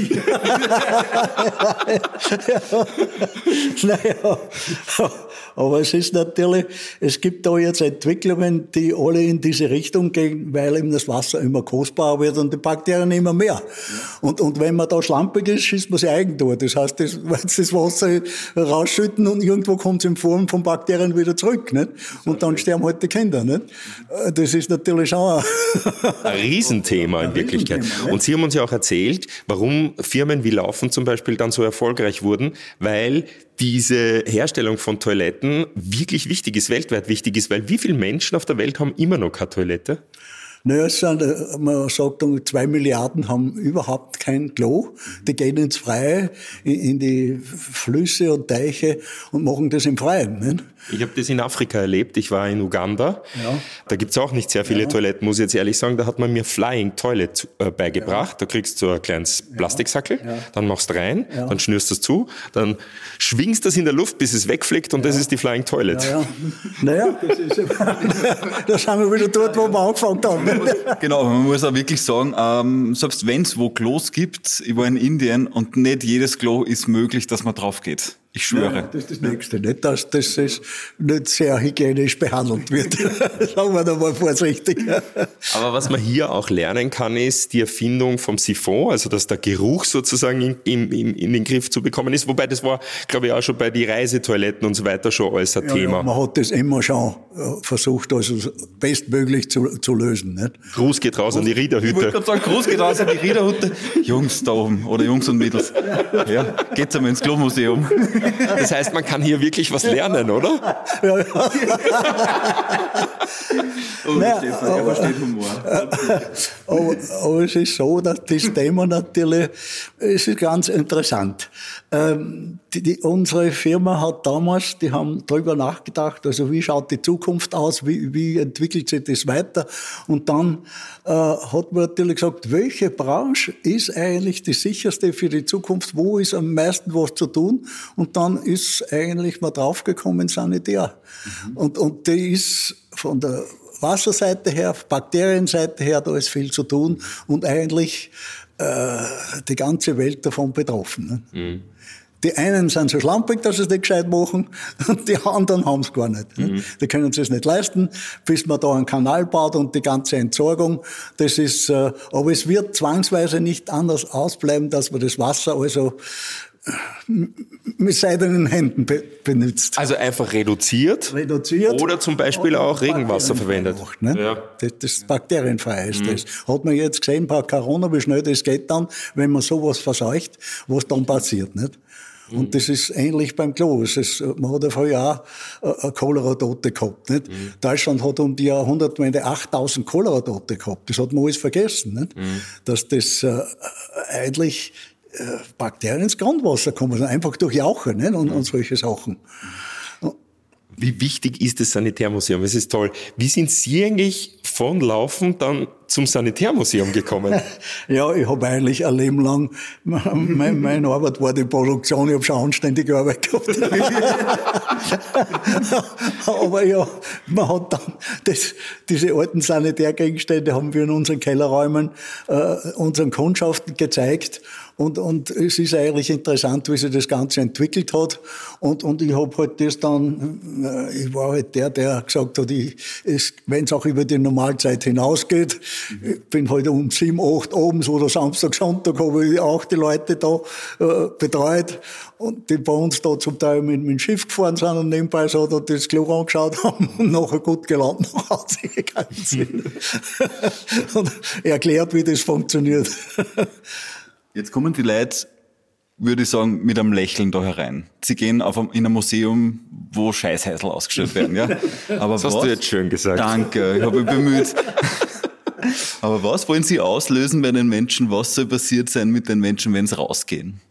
Ja. Naja, aber es ist natürlich, es gibt da jetzt Entwicklungen, die alle in diese Richtung gehen, weil eben das Wasser immer kostbarer wird und die Bakterien immer mehr. Ja. Und, und wenn man da schlampig ist, schießt man sich Eigentor. Das heißt, das, wenn sie das Wasser rausschütten und irgendwo kommt es in Form von Bakterien wieder zurück, nicht? Und dann sterben halt die Kinder, nicht? Das ist natürlich auch ein Riesenthema in Wirklichkeit. Und Sie haben uns ja auch erzählt, warum Firmen wie Laufen zum Beispiel dann so erfolgreich wurden, weil diese Herstellung von Toiletten wirklich wichtig ist, weltweit wichtig ist, weil wie viele Menschen auf der Welt haben immer noch keine Toilette? Naja, es sind, man sagt, zwei Milliarden haben überhaupt kein Klo. Die gehen ins Freie, in die Flüsse und Teiche und machen das im Freien. Nicht? Ich habe das in Afrika erlebt. Ich war in Uganda. Ja. Da gibt's auch nicht sehr viele ja. Toiletten, muss ich jetzt ehrlich sagen. Da hat man mir Flying Toilet äh, beigebracht. Ja. Da kriegst du so ein kleines Plastiksackel, ja. dann machst du rein, ja. dann schnürst du es zu, dann schwingst das in der Luft, bis es wegfliegt und ja. das ist die Flying Toilet. Ja, ja. Naja, das ist, da sind wir wieder dort, wo wir angefangen haben. Genau, man muss auch wirklich sagen, ähm, selbst wenn es wo Klos gibt, ich war in Indien und nicht jedes Klo ist möglich, dass man drauf geht. Ich schwöre. Ja, das ist das Nächste, nicht, dass das ist nicht sehr hygienisch behandelt wird. Sagen wir da mal vorsichtig. Aber was man hier auch lernen kann, ist die Erfindung vom Siphon, also dass der Geruch sozusagen in, in, in den Griff zu bekommen ist. Wobei das war, glaube ich, auch schon bei den Reisetoiletten und so weiter schon alles ein ja, Thema. Ja, man hat das immer schon versucht, also bestmöglich zu, zu lösen. Nicht? Gruß geht raus Gruß, an die Riederhütte. Ich wollte gerade sagen, Gruß geht raus an die Riederhütte. Jungs da oben, oder Jungs und Mädels. Ja, geht's einmal ins Klo-Museum. Das heißt, man kann hier wirklich was lernen, oder? Ja, ja. Oh, naja, Stefan, er aber, versteht Humor. Aber, aber es ist so, dass das Thema natürlich, es ist ganz interessant. Ähm, die, die, unsere Firma hat damals, die haben darüber nachgedacht, also wie schaut die Zukunft aus, wie, wie entwickelt sich das weiter? Und dann äh, hat man natürlich gesagt, welche Branche ist eigentlich die sicherste für die Zukunft? Wo ist am meisten was zu tun? Und dann ist eigentlich mal draufgekommen Sanitär. Mhm. Und, und die ist von der Wasserseite her, Bakterienseite her, da ist viel zu tun und eigentlich äh, die ganze Welt davon betroffen. Ne? Mhm. Die einen sind so schlampig, dass sie es nicht gescheit machen, und die anderen haben es gar nicht. Mhm. Die können es nicht leisten, bis man da einen Kanal baut und die ganze Entsorgung. Das ist, äh, aber es wird zwangsweise nicht anders ausbleiben, dass man das Wasser also mit seidenen Händen be- benutzt. Also einfach reduziert, reduziert oder zum Beispiel auch Regenwasser verwendet. Macht, ne? Ja. Das, das bakterienfrei ist mhm. das. Hat man jetzt gesehen bei Corona, wie schnell das geht dann, wenn man sowas verseucht, was dann passiert, nicht? Mhm. Und das ist ähnlich beim Klo. Es ist, man hat ja früher auch eine Cholera-Tote gehabt, nicht? Mhm. Deutschland hat um die Jahrhundertwende achttausend Cholera-Tote gehabt. Das hat man alles vergessen, nicht? Mhm. Dass das äh, eigentlich Bakterien ins Grundwasser kommen, also einfach durch Jauche, nicht? Und, und solche Sachen. Wie wichtig ist das Sanitärmuseum? Es ist toll. Wie sind Sie eigentlich von Laufen dann zum Sanitärmuseum gekommen? Ja, ich habe eigentlich ein Leben lang, meine, meine Arbeit war die Produktion, ich habe schon anständige Arbeit gehabt. Aber ja, man hat dann das, diese alten Sanitärgegenstände haben wir in unseren Kellerräumen äh, unseren Kundschaften gezeigt. Und, und es ist eigentlich interessant, wie sich das Ganze entwickelt hat. Und, und ich habe halt das dann, äh, ich war halt der, der gesagt hat, wenn es auch über die Normalzeit hinausgeht, mhm. ich bin halt um sieben, acht abends oder Samstag, Sonntag habe ich auch die Leute da äh, betreut. Und die bei uns da zum Teil mit, mit dem Schiff gefahren sind und nebenbei so da das Klo angeschaut haben und nachher gut gelaunt nach Hause gegangen sind. Und erklärt, wie das funktioniert. Jetzt kommen die Leute, würde ich sagen, mit einem Lächeln da herein. Sie gehen auf ein, in ein Museum, wo Scheißhäusl ausgestellt werden. Ja? Aber das was, hast du jetzt schön gesagt. Danke, ich habe mich bemüht. Aber was wollen Sie auslösen bei den Menschen? Was soll passiert sein mit den Menschen, wenn sie rausgehen?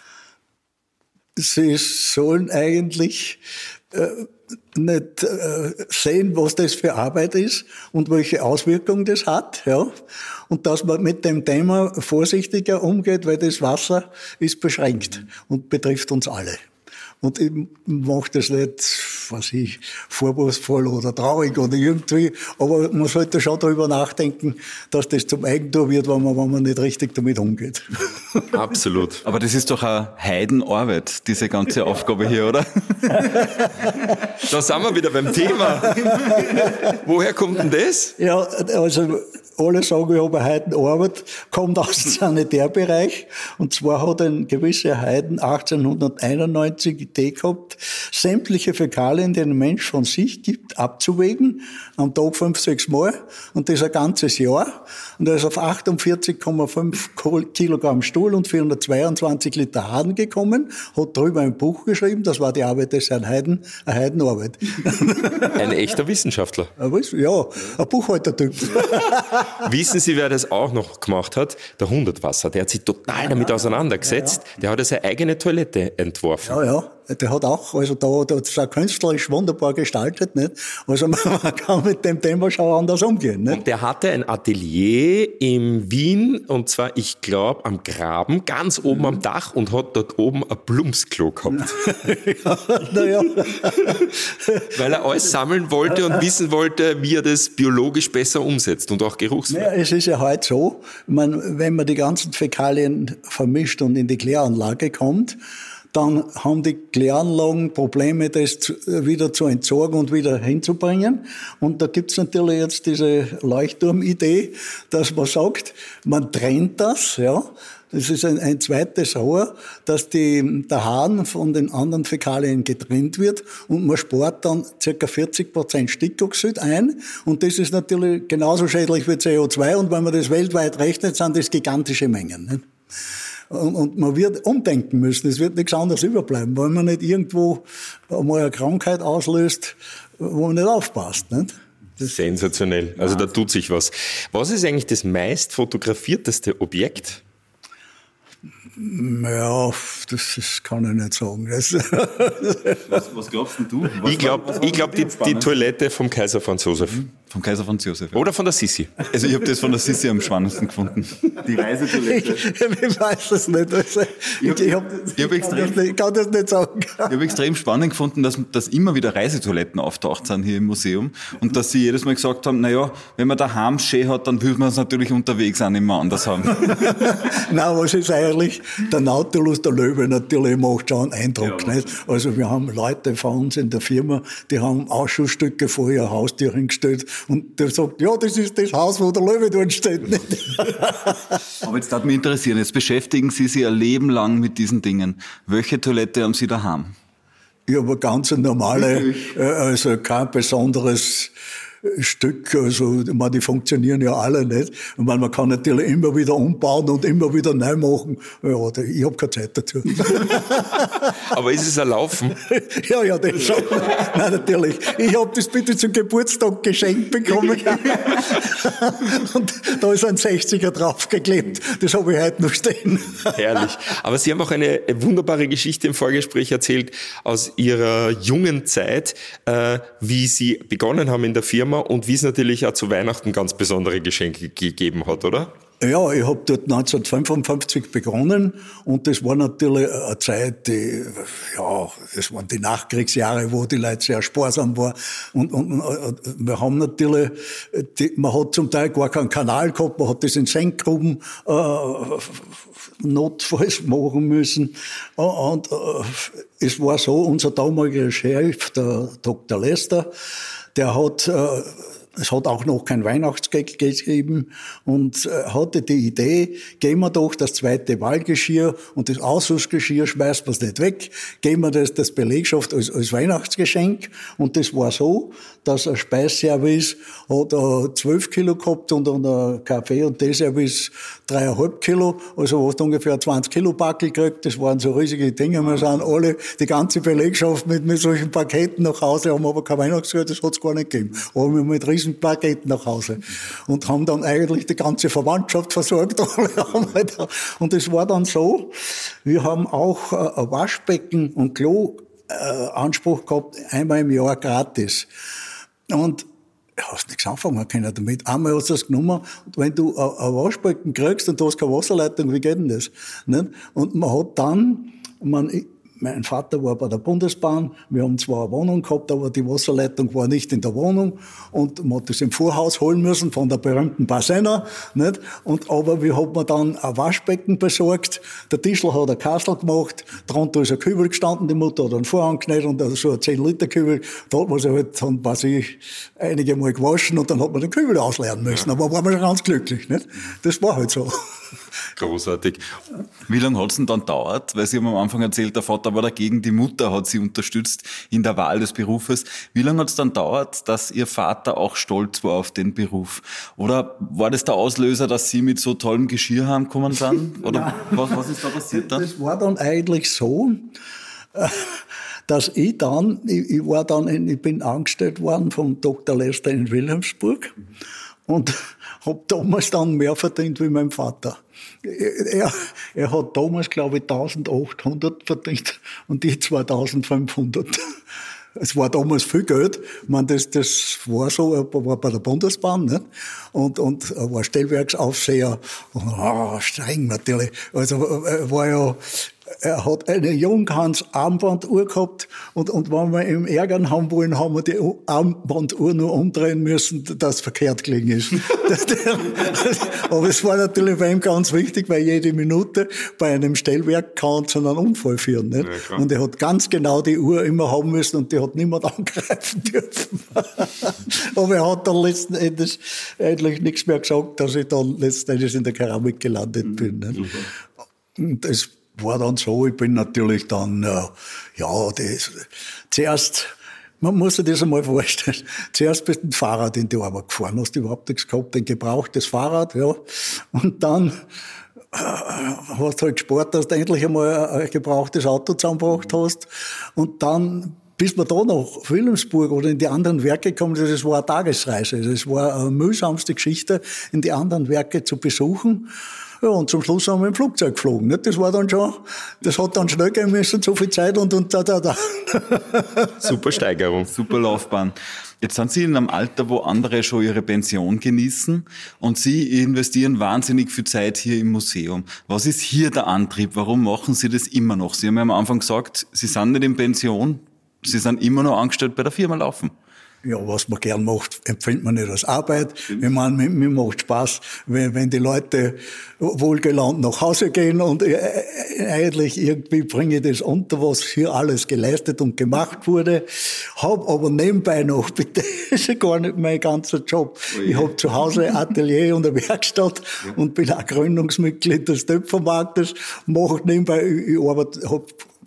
Sie sollen eigentlich äh, nicht äh, sehen, was das für Arbeit ist und welche Auswirkungen das hat, ja. Und dass man mit dem Thema vorsichtiger umgeht, weil das Wasser ist beschränkt und betrifft uns alle. Und ich mache das nicht, was ich, vorwurfsvoll oder traurig oder irgendwie, aber man sollte schon darüber nachdenken, dass das zum Eigentor wird, wenn man, wenn man nicht richtig damit umgeht. Absolut. Aber das ist doch eine Heidenarbeit, diese ganze Aufgabe hier, oder? Da sind wir wieder beim Thema. Woher kommt denn das? Ja, also alle sagen, ich habe eine Heidenarbeit, kommt aus dem Sanitärbereich. Und zwar hat ein gewisser Heiden achtzehnhunderteinundneunzig die Idee gehabt, sämtliche Fäkalien, die ein Mensch von sich gibt, abzuwägen, am Tag fünf, sechs Mal, und das ein ganzes Jahr. Und er ist auf achtundvierzig Komma fünf Kilogramm Stuhl und vierhundertzweiundzwanzig Liter Haaren gekommen, hat drüber ein Buch geschrieben, das war die Arbeit des Herrn Heiden, eine Heidenarbeit. Ein echter Wissenschaftler. Ja, ein Buchhaltertyp. Wissen Sie, wer das auch noch gemacht hat? Der Hundertwasser. Der hat sich total damit auseinandergesetzt. Ja, ja. Der hat ja seine eigene Toilette entworfen. Ja, ja. Der hat auch, also da, da ist er künstlerisch wunderbar gestaltet, nicht? Also man, man kann mit dem Thema schon anders umgehen, nicht? Und der hatte ein Atelier in Wien, und zwar, ich glaube, am Graben, ganz oben mhm. am Dach, und hat dort oben ein Plumpsklo gehabt. Ja, na ja. Weil er alles sammeln wollte und wissen wollte, wie er das biologisch besser umsetzt und auch geruchsfrei. Ja, es ist ja heute so, man, wenn man die ganzen Fäkalien vermischt und in die Kläranlage kommt, dann haben die Kläranlagen Probleme, das zu, wieder zu entsorgen und wieder hinzubringen. Und da gibt's natürlich jetzt diese Leuchtturmidee, dass man sagt, man trennt das, ja. Das ist ein, ein zweites Rohr, dass die, der Hahn von den anderen Fäkalien getrennt wird, und man spart dann ca. vierzig Prozent Stickoxid ein. Und das ist natürlich genauso schädlich wie C O zwei. Und wenn man das weltweit rechnet, sind das gigantische Mengen, nicht? Und, und man wird umdenken müssen. Es wird nichts anderes überbleiben, weil man nicht irgendwo mal eine Krankheit auslöst, wo man nicht aufpasst, nicht? Das sensationell. Also da tut sich was. Was ist eigentlich das meist fotografierteste Objekt? Ja, das, das kann ich nicht sagen. Das was, was glaubst denn du? Was ich glaube ich glaub, die, die Toilette vom Kaiser Franz Josef. Mhm. Vom Kaiser Franz Josef. Ja. Oder von der Sissi. Also ich habe das von der Sissi am spannendsten gefunden. Die Reisetoilette. Ich, ich weiß es nicht. Also ich, ich, ich, hab, ich, hab extrem, kann das, ich kann das nicht sagen. Ich habe extrem spannend gefunden, dass, dass immer wieder Reisetoiletten auftaucht sind hier im Museum, und dass sie jedes Mal gesagt haben, naja, wenn man daheim schön hat, dann will man es natürlich unterwegs auch nicht mehr anders haben. Nein, was ist eigentlich, der Nautilus, der Löwe natürlich macht schon einen Eindruck. Ja, nicht? Also wir haben Leute von uns in der Firma, die haben Ausschussstücke vor ihr Haustür hingestellt, und der sagt, ja, das ist das Haus, wo der Löwe dort steht. Nicht? Aber jetzt darf mich interessieren, jetzt beschäftigen Sie sich ein Leben lang mit diesen Dingen. Welche Toilette haben Sie daheim? Ich habe eine ganz normale, äh, also kein besonderes Stück, also, ich meine, die funktionieren ja alle nicht. Ich meine, man kann natürlich immer wieder umbauen und immer wieder neu machen. Ja, ich habe keine Zeit dazu. Aber ist es ein Laufen? Ja, ja, das schon. Nein, natürlich. Ich habe das bitte zum Geburtstag geschenkt bekommen. Und da ist ein sechziger draufgeklebt. Das habe ich heute noch stehen. Herrlich. Aber Sie haben auch eine wunderbare Geschichte im Vorgespräch erzählt aus Ihrer jungen Zeit, äh, wie Sie begonnen haben in der Firma und wie es natürlich auch zu Weihnachten ganz besondere Geschenke gegeben hat, oder? Ja, ich habe dort neunzehnhundertfünfundfünfzig begonnen und das war natürlich eine Zeit, die, ja, das waren die Nachkriegsjahre, wo die Leute sehr sparsam waren und, und, und wir haben natürlich, die, man hat zum Teil gar keinen Kanal gehabt, man hat das in Senkgruben äh, notfalls machen müssen und äh, es war so, unser damaliger Chef, der Doktor Lester, der hat äh, es hat auch noch kein Weihnachtsgeld gegeben und äh, hatte die Idee, geben wir doch das zweite Wahlgeschirr und das Ausschussgeschirr schmeißen wir es nicht weg, geben wir das, das Belegschaft als, als Weihnachtsgeschenk und das war so, dass ein Speisservice hat äh, zwölf Kilo gehabt und ein Kaffee- und Teeservice dreieinhalb Kilo, also hast du ungefähr zwanzig Kilo Backel gekriegt, das waren so riesige Dinge, wir sind alle, die ganze Belegschaft mit, mit solchen Paketen nach Hause, haben aber kein Weihnachtsgeld, das hat es gar nicht gegeben, aber wir mit riesen Paketen nach Hause und haben dann eigentlich die ganze Verwandtschaft versorgt. Und es war dann so, wir haben auch ein Waschbecken und Klo äh, Anspruch gehabt, einmal im Jahr gratis. Und du hast nichts anfangen können damit. Einmal hast du das genommen und wenn du ein Waschbecken kriegst und du hast keine Wasserleitung, wie geht denn das? Nicht? Und man hat dann, man, mein Vater war bei der Bundesbahn, wir haben zwar eine Wohnung gehabt, aber die Wasserleitung war nicht in der Wohnung und man hat das im Vorhaus holen müssen von der berühmten Bassiner, nicht? Und, aber wir haben mir dann ein Waschbecken besorgt, der Tischler hat ein Kastel gemacht, drunter ist ein Kübel gestanden, die Mutter hat einen Vorhang genäht und so ein zehn Liter Kübel, da hat man sich halt dann, weiß ich, einige Mal gewaschen und dann hat man den Kübel ausleeren müssen, aber war man schon ganz glücklich, nicht? Das war halt so. Großartig. Wie lange hat es denn dann gedauert? Weil Sie haben am Anfang erzählt, der Vater war dagegen, die Mutter hat Sie unterstützt in der Wahl des Berufes. Wie lange hat es dann gedauert, dass Ihr Vater auch stolz war auf den Beruf? Oder war das der Auslöser, dass Sie mit so tollem Geschirr heimgekommen sind? Oder was, was ist da passiert dann? Das war dann eigentlich so, dass ich dann, ich, ich war dann, in, ich bin angestellt worden vom Doktor Lester in Wilhelmsburg und habe damals dann mehr verdient wie mein Vater. Er, er hat damals, glaube ich, eintausendachthundert verdient und ich zweitausendfünfhundert. Es war damals viel Geld. Ich meine, das, das war so, er war bei der Bundesbahn, nicht? Und, und er war Stellwerksaufseher. Und, ah, streng natürlich. Also, er war ja, er hat eine Junghans Armbanduhr gehabt und, und wenn wir ihm ärgern haben wollen, haben wir die Armbanduhr nur umdrehen müssen, dass es verkehrt gelegen ist. Aber es war natürlich bei ihm ganz wichtig, weil jede Minute bei einem Stellwerk kann zu einem Unfall führen. Nicht? Ja, und er hat ganz genau die Uhr immer haben müssen und die hat niemand angreifen dürfen. Aber er hat dann letzten Endes eigentlich nichts mehr gesagt, dass ich dann letzten Endes in der Keramik gelandet bin. Nicht? Und das war dann so, ich bin natürlich dann, äh, ja, das, zuerst, man muss sich das einmal vorstellen, zuerst bist du mit dem Fahrrad in die Arbeit gefahren, hast überhaupt nichts gehabt, ein gebrauchtes Fahrrad, ja, und dann äh, hast halt gespart, dass du endlich einmal ein gebrauchtes Auto zusammengebracht hast und dann bis wir da nach Wilhelmsburg oder in die anderen Werke gekommen sind, das war eine Tagesreise, das war eine mühsamste Geschichte, in die anderen Werke zu besuchen. Ja, und zum Schluss haben wir im Flugzeug geflogen, nicht? Das war dann schon, das hat dann schnell gehen müssen, so viel Zeit und, und da, da, da. Super Steigerung. Super Laufbahn. Jetzt sind Sie in einem Alter, wo andere schon ihre Pension genießen und Sie investieren wahnsinnig viel Zeit hier im Museum. Was ist hier der Antrieb? Warum machen Sie das immer noch? Sie haben ja am Anfang gesagt, Sie sind nicht in Pension, Sie sind immer noch angestellt bei der Firma Laufen. Ja, was man gern macht, empfindet man nicht als Arbeit. Ich meine, mir, mir macht Spaß, wenn, wenn die Leute wohlgelaunt nach Hause gehen und äh, eigentlich irgendwie bringe ich das unter, was hier alles geleistet und gemacht wurde. Hab aber nebenbei noch, bitte, das ist ja gar nicht mein ganzer Job. Oh yeah. Ich habe zu Hause ein Atelier und eine Werkstatt ja. und bin auch Gründungsmitglied des Töpfermarktes, mache nebenbei, ich arbeite, hab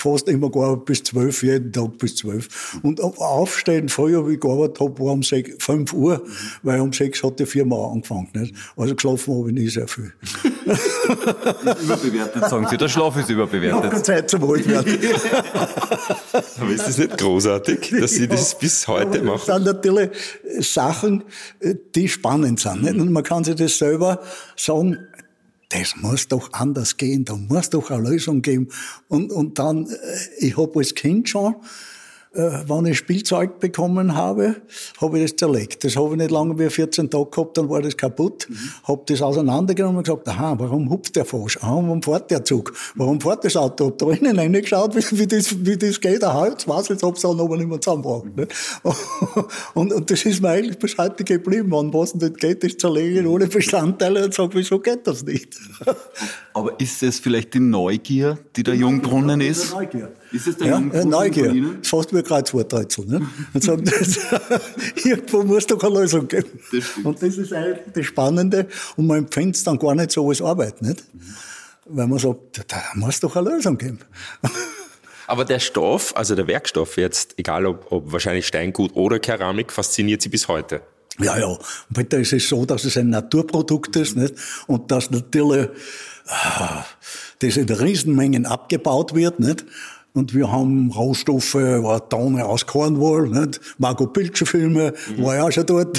fast immer gearbeitet bis zwölf, jeden Tag bis zwölf. Und aufstehen, früher, wie ich gearbeitet habe, war um fünf Uhr, weil um sechs hat die Firma angefangen. Nicht? Also geschlafen habe ich nie sehr viel. Überbewertet, sagen Sie. Der Schlaf ist überbewertet. Ich habe keine Zeit zum alt werden. Aber ist das nicht großartig, dass Sie das bis heute machen? Das sind natürlich Sachen, die spannend sind. Nicht? Und man kann sich das selber sagen, das muss doch anders gehen, da muss doch eine Lösung geben. Und, und dann, ich habe als Kind schon, äh, wenn ich Spielzeug bekommen habe, habe ich das zerlegt. Das habe ich nicht lange wie vierzehn Tage gehabt, dann war das kaputt. Mhm. Habe das auseinandergenommen und gesagt, aha, warum hupft der falsch? Aha, warum fährt der Zug? Warum fährt das Auto? Hab da drinnen reingeschaut, wie, wie, das, wie das geht. Aha, jetzt weiß ich, jetzt hab's dann aber nicht mehr zusammengebracht. Ne? Und, und das ist mir eigentlich bis heute geblieben. Wenn was nicht geht, das zerlege ich ohne Bestandteile und sage, wieso geht das nicht? Aber ist es vielleicht die Neugier, die der Jungbrunnen ist? Neugier. Ist es der Ja, Jungbrunnen Neugier. von Ihnen? Das ist fast wie ein Kreuzworträtsel. Ne? Und sagen, das, irgendwo muss es doch eine Lösung geben. Das stimmt. Und das ist eigentlich das Spannende. Und man empfindet es dann gar nicht so als Arbeit. Nicht? Mhm. Weil man sagt, da muss es doch eine Lösung geben. Aber der Stoff, also der Werkstoff jetzt, egal ob, ob wahrscheinlich Steingut oder Keramik, fasziniert Sie bis heute. Ja, ja. Und bitte ist es so, dass es ein Naturprodukt ist, nicht? Und dass natürlich das in Riesenmengen abgebaut wird, nicht? Und wir haben Rohstoffe, war Tonne aus Cornwall, nicht? Margot Pilcher-Filme, mhm. war ja auch schon dort.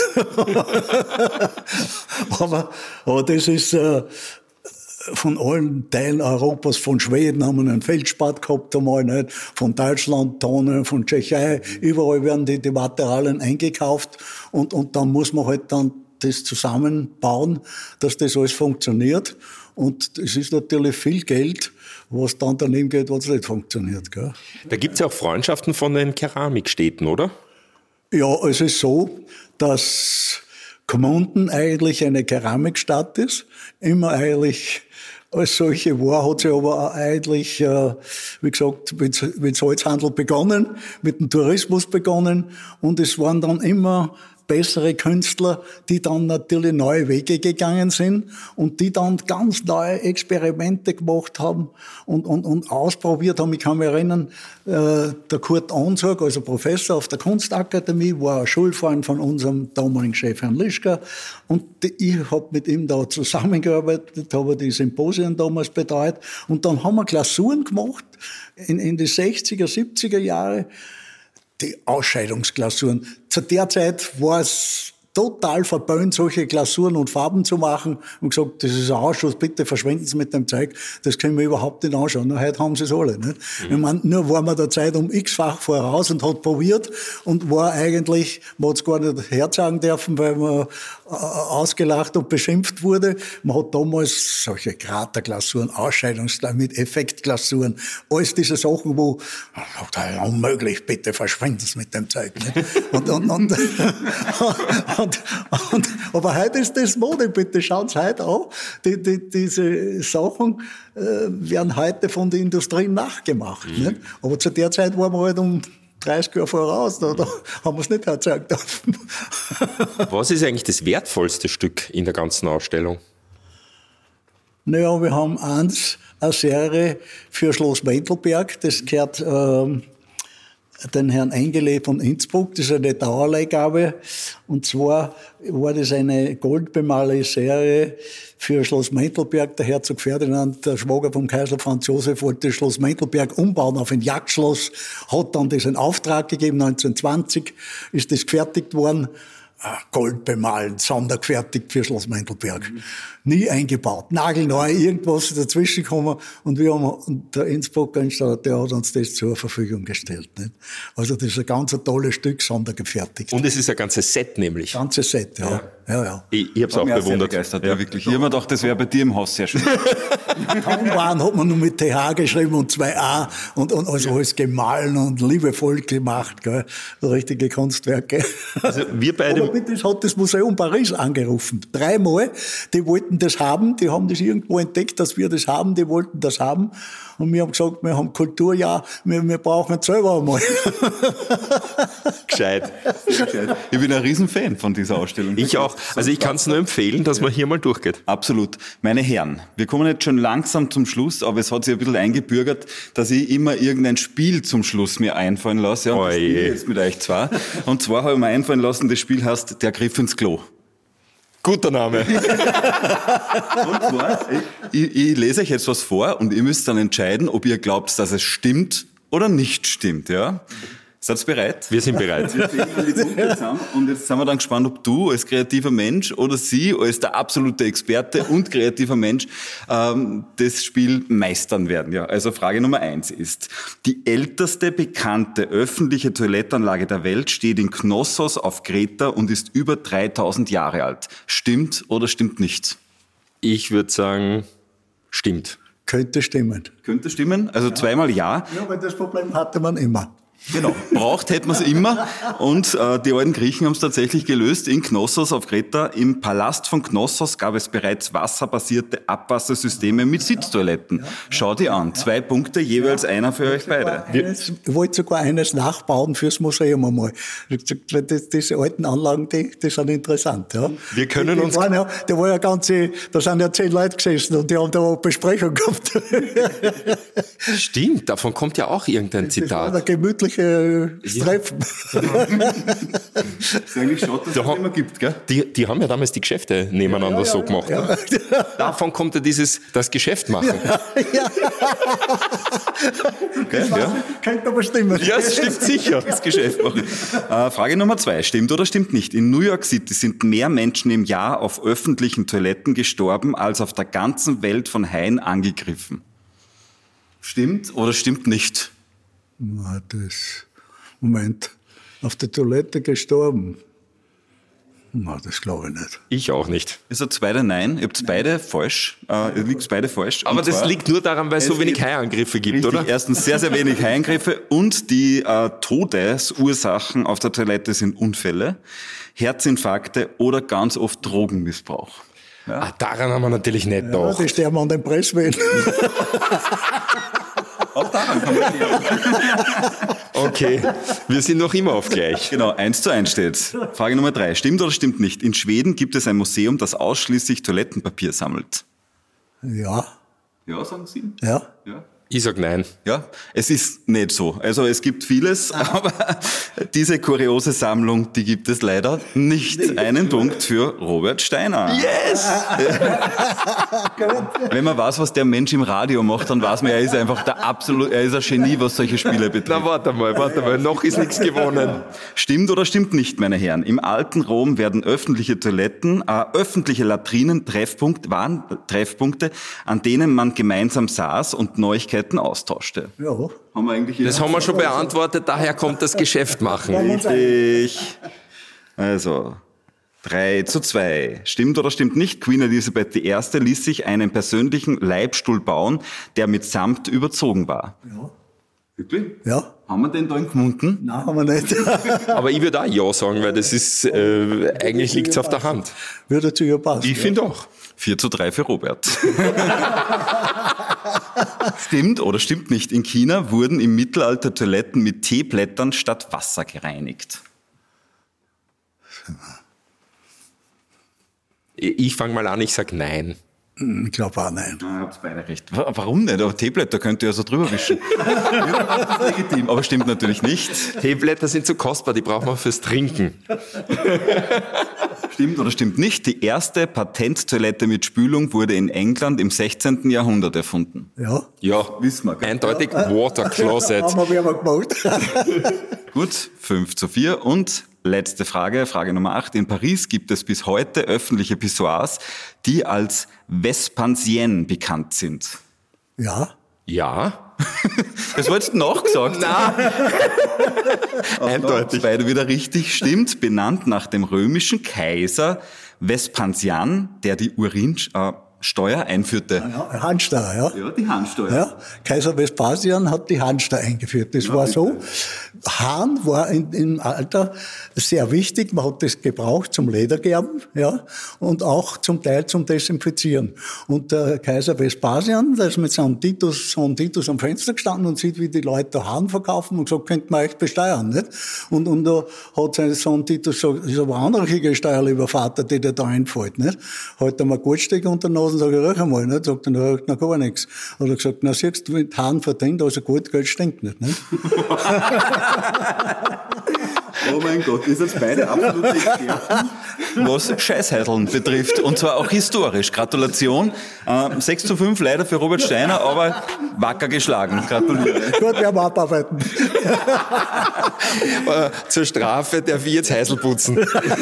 aber, aber das ist, äh, von allen Teilen Europas, von Schweden haben wir einen Feldspat gehabt einmal, nicht? Von Deutschland, Tonne, von Tschechei, überall werden die, die Materialien eingekauft und, und dann muss man halt dann das zusammenbauen, dass das alles funktioniert. Und es ist natürlich viel Geld, was dann daneben geht, was nicht funktioniert. Gell? Da gibt es ja auch Freundschaften von den Keramikstädten, oder? Ja, es ist so, dass Gmunden eigentlich eine Keramikstadt ist, immer eigentlich als solche war, hat sie aber auch eigentlich, äh, wie gesagt, mit, mit Salzhandel begonnen, mit dem Tourismus begonnen und es waren dann immer bessere Künstler, die dann natürlich neue Wege gegangen sind und die dann ganz neue Experimente gemacht haben und, und, und ausprobiert haben. Ich kann mich erinnern, äh, der Kurt Ansog, also Professor auf der Kunstakademie, war ein Schulfreund von unserem damaligen Chef, Herrn Lischka. Und ich habe mit ihm da zusammengearbeitet, habe die Symposien damals betreut. Und dann haben wir Glasuren gemacht in, in die sechziger, siebziger Jahre. Die Ausscheidungsglasuren. Zu der Zeit war es total verböhnt, solche Glasuren und Farben zu machen und gesagt, das ist ein Ausschuss, bitte verschwinden Sie mit dem Zeug, das können wir überhaupt nicht anschauen. Und heute haben sie es alle. Nicht? Mhm. Ich meine, nur war man der Zeit um x-fach voraus und hat probiert und war eigentlich, man hat es gar nicht herzagen dürfen, weil man ausgelacht und beschimpft wurde. Man hat damals solche Kraterglasuren, Ausscheidungsglasuren mit Effektglasuren, alles diese Sachen, wo, unmöglich, bitte verschwinden Sie mit dem Zeug. Nicht? Und, und, und, und Und, und, aber heute ist das Mode, bitte schauen Sie heute an. Die, die, diese Sachen äh, werden heute von der Industrie nachgemacht. Mhm. Nicht? Aber zu der Zeit waren wir halt um dreißig Jahre voraus, da, da haben wir es nicht erzeugt dürfen. Was ist eigentlich das wertvollste Stück in der ganzen Ausstellung? Naja, wir haben eins, eine Serie für Schloss Mendelberg, das gehört ähm, den Herrn Engele von Innsbruck, das ist eine Dauerleihgabe. Und zwar war das eine goldbemalte Serie für Schloss Mendelberg. Der Herzog Ferdinand, der Schwager vom Kaiser Franz Josef, wollte das Schloss Mendelberg umbauen auf ein Jagdschloss, hat dann das in Auftrag gegeben. neunzehnhundertzwanzig ist das gefertigt worden. Gold bemalt, sondergefertigt für Schloss Mendelberg. Mhm. Nie eingebaut, nagelneu, irgendwas dazwischen gekommen. Und wir haben, und der Innsbrucker Installateur hat uns das zur Verfügung gestellt. Nicht? Also das ist ein ganz tolles Stück, sondergefertigt. Und es ist ein ganzes Set nämlich. Ganzes Set, ja. ja. ja, ja. Ich, ich habe es auch bewundert. Begeistert, ja. Wirklich. Ich habe mir gedacht, das wäre bei dir im Haus sehr schön. Tonbahn hat man nur mit T H geschrieben und zwei A und, und also alles gemahlen und liebevoll gemacht. Gell? Richtige Kunstwerke. Also wir beide Das hat das Museum Paris angerufen. Dreimal. Die wollten das haben, die haben das irgendwo entdeckt, dass wir das haben, die wollten das haben. Und wir haben gesagt, wir haben Kultur, ja, wir, wir brauchen es selber einmal. Gescheit. Ich bin ein Riesenfan von dieser Ausstellung. Ich auch. Also ich kann es nur empfehlen, dass man hier mal durchgeht. Absolut. Meine Herren, wir kommen jetzt schon langsam zum Schluss, aber es hat sich ein bisschen eingebürgert, dass ich immer irgendein Spiel zum Schluss mir einfallen lasse. Ja, und das spiele ich jetzt mit euch zwei. Und zwar habe ich mir einfallen lassen, das Spiel heißt Der Griff ins Klo. Guter Name. Und zwar, ich, ich lese euch jetzt was vor und ihr müsst dann entscheiden, ob ihr glaubt, dass es stimmt oder nicht stimmt, ja? Seid ihr bereit? Wir sind bereit. Wir zählen die Punkte zusammen und jetzt sind wir dann gespannt, ob du als kreativer Mensch oder sie als der absolute Experte und kreativer Mensch ähm, das Spiel meistern werden. Ja, also Frage Nummer eins ist, die älteste bekannte öffentliche Toilettenanlage der Welt steht in Knossos auf Kreta und ist über dreitausend Jahre alt. Stimmt oder stimmt nicht? Ich würde sagen, stimmt. Könnte stimmen. Könnte stimmen? Also zweimal ja. Ja, weil das Problem hatte man immer. Genau, braucht hätte man es immer und äh, die alten Griechen haben es tatsächlich gelöst. In Knossos auf Kreta, im Palast von Knossos gab es bereits wasserbasierte Abwassersysteme mit Sitztoiletten. Schau dir an, zwei Punkte, jeweils einer für euch beide. Ich wollte sogar eines nachbauen fürs Museum einmal. Das, diese alten Anlagen, die, die sind interessant. Ja. Wir können die, die uns... Waren ja, da war ja ganze, da sind ja zehn Leute gesessen und die haben da eine Besprechung gehabt. Stimmt, davon kommt ja auch irgendein Das war Zitat. der gemütliche Treffen. Das ist eigentlich schade, dass es das immer gibt, gell? Die, die haben ja damals die Geschäfte nebeneinander Ja, ja, so ja, gemacht. ja. Ne? Davon kommt ja dieses, das Geschäft machen. Ja, Gell? Ja. könnte aber stimmen. Ja, es stimmt sicher. Das Geschäft machen. Äh, Frage Nummer zwei. Stimmt oder stimmt nicht? In New York City sind mehr Menschen im Jahr auf öffentlichen Toiletten gestorben, als auf der ganzen Welt von Haien angegriffen. Stimmt oder stimmt nicht? Na, das, Moment, auf der Toilette gestorben. Na, das glaube ich nicht. Ich auch nicht. Ihr seid beide nein, ihr habt beide falsch, äh, ihr liegt beide falsch. Aber Und das zwar- liegt nur daran, weil es so Es wenig geht- Haiangriffe gibt, Richtig, oder? erstens sehr, sehr wenig Haiangriffe und die äh, Todesursachen auf der Toilette sind Unfälle, Herzinfarkte oder ganz oft Drogenmissbrauch. Ah, daran haben wir natürlich nicht Ja, gedacht. die sterben an den Presswehen. Auch daran kann man sterben. Okay, wir sind noch immer auf gleich. Genau, eins zu eins steht's. Frage Nummer drei. Stimmt oder stimmt nicht? In Schweden gibt es ein Museum, das ausschließlich Toilettenpapier sammelt. Ja, Ja, sagen Sie? ja. Ja. Ich sag nein. Ja, es ist nicht so. Also es gibt vieles, aber diese kuriose Sammlung, die gibt es leider nicht. Einen Punkt für Robert Steiner. Yes! Wenn man weiß, was der Mensch im Radio macht, dann weiß man, er ist einfach der absolute, er ist ein Genie, was solche Spiele betrifft. Na, warte mal, warte mal, noch ist nichts gewonnen. Stimmt oder stimmt nicht, meine Herren? Im alten Rom werden öffentliche Toiletten, äh, öffentliche Latrinen Treffpunkt, waren Treffpunkte, an denen man gemeinsam saß und Neuigkeiten austauschte. Ja. Haben wir eigentlich Das haben wir schon beantwortet, daher kommt das Geschäft machen. Richtig. Also, drei zu zwei. Stimmt oder stimmt nicht? Queen Elizabeth die Erste ließ sich einen persönlichen Leibstuhl bauen, der mit Samt überzogen war. Ja. Wirklich? Ja. Haben wir den da gefunden? Nein, haben wir nicht. Aber ich würde auch ja sagen, weil das ist, äh, eigentlich liegt's auf der Hand. Würde zu ihr passen. Ich finde auch. vier zu drei für Robert. Stimmt oder stimmt nicht? In China wurden im Mittelalter Toiletten mit Teeblättern statt Wasser gereinigt. Ich fange mal an, ich sag nein. Ich glaube auch nein. Ah, ihr habt beide recht. Wa- Warum nicht? Aber Teeblätter könnt ihr ja so drüber wischen. Das ist legitim, aber stimmt natürlich nicht. Teeblätter sind zu kostbar, die braucht man fürs Trinken. Stimmt oder stimmt nicht? Die erste Patenttoilette mit Spülung wurde in England im sechzehnten Jahrhundert erfunden. Ja. Ja, Wissen wir. Gell? eindeutig Water Closet. Haben wir wieder gemacht. Gut, fünf zu vier. Und letzte Frage, Frage Nummer acht. In Paris gibt es bis heute öffentliche Pissoirs, die als Vespasienne bekannt sind. Ja. Ja, Das wolltest du nachgesagt. na, Eindeutig. Beide wieder richtig. Stimmt, benannt nach dem römischen Kaiser Vespasian, der die Urinsteuer einführte. Ja, Handsteuer, ja. Ja, die Handsteuer. Ja, Kaiser Vespasian hat die Handsteuer eingeführt. Das war so, Hahn war in, im Alter sehr wichtig. Man hat das gebraucht zum Ledergerben, ja, und auch zum Teil zum Desinfizieren. Und der Kaiser Vespasian, der ist mit Sohn Titus, Sohn Titus am Fenster gestanden und sieht, wie die Leute Hahn verkaufen und gesagt, könnt man euch besteuern, nicht? Und, und da hat sein Sohn Titus gesagt, das ist aber eine anrüchige Steuer, lieber Vater, die dir da einfällt, nicht? Halt einmal Goldstück unter der Nase und sagt, röch einmal, nicht? Sagt er, na, röcht noch gar nichts. Hat er gesagt, na, siehst du, mit Hahn verdient, also Gold, Geld stinkt nicht, nicht? Oh mein Gott, ihr seid beide absolute Experten, was Scheißheiseln betrifft. Und zwar auch historisch. Gratulation. Äh, sechs zu fünf leider für Robert Steiner, aber wacker geschlagen. Gratuliere. Gut, wir haben abarbeiten. äh, zur Strafe darf ich jetzt Heisel putzen.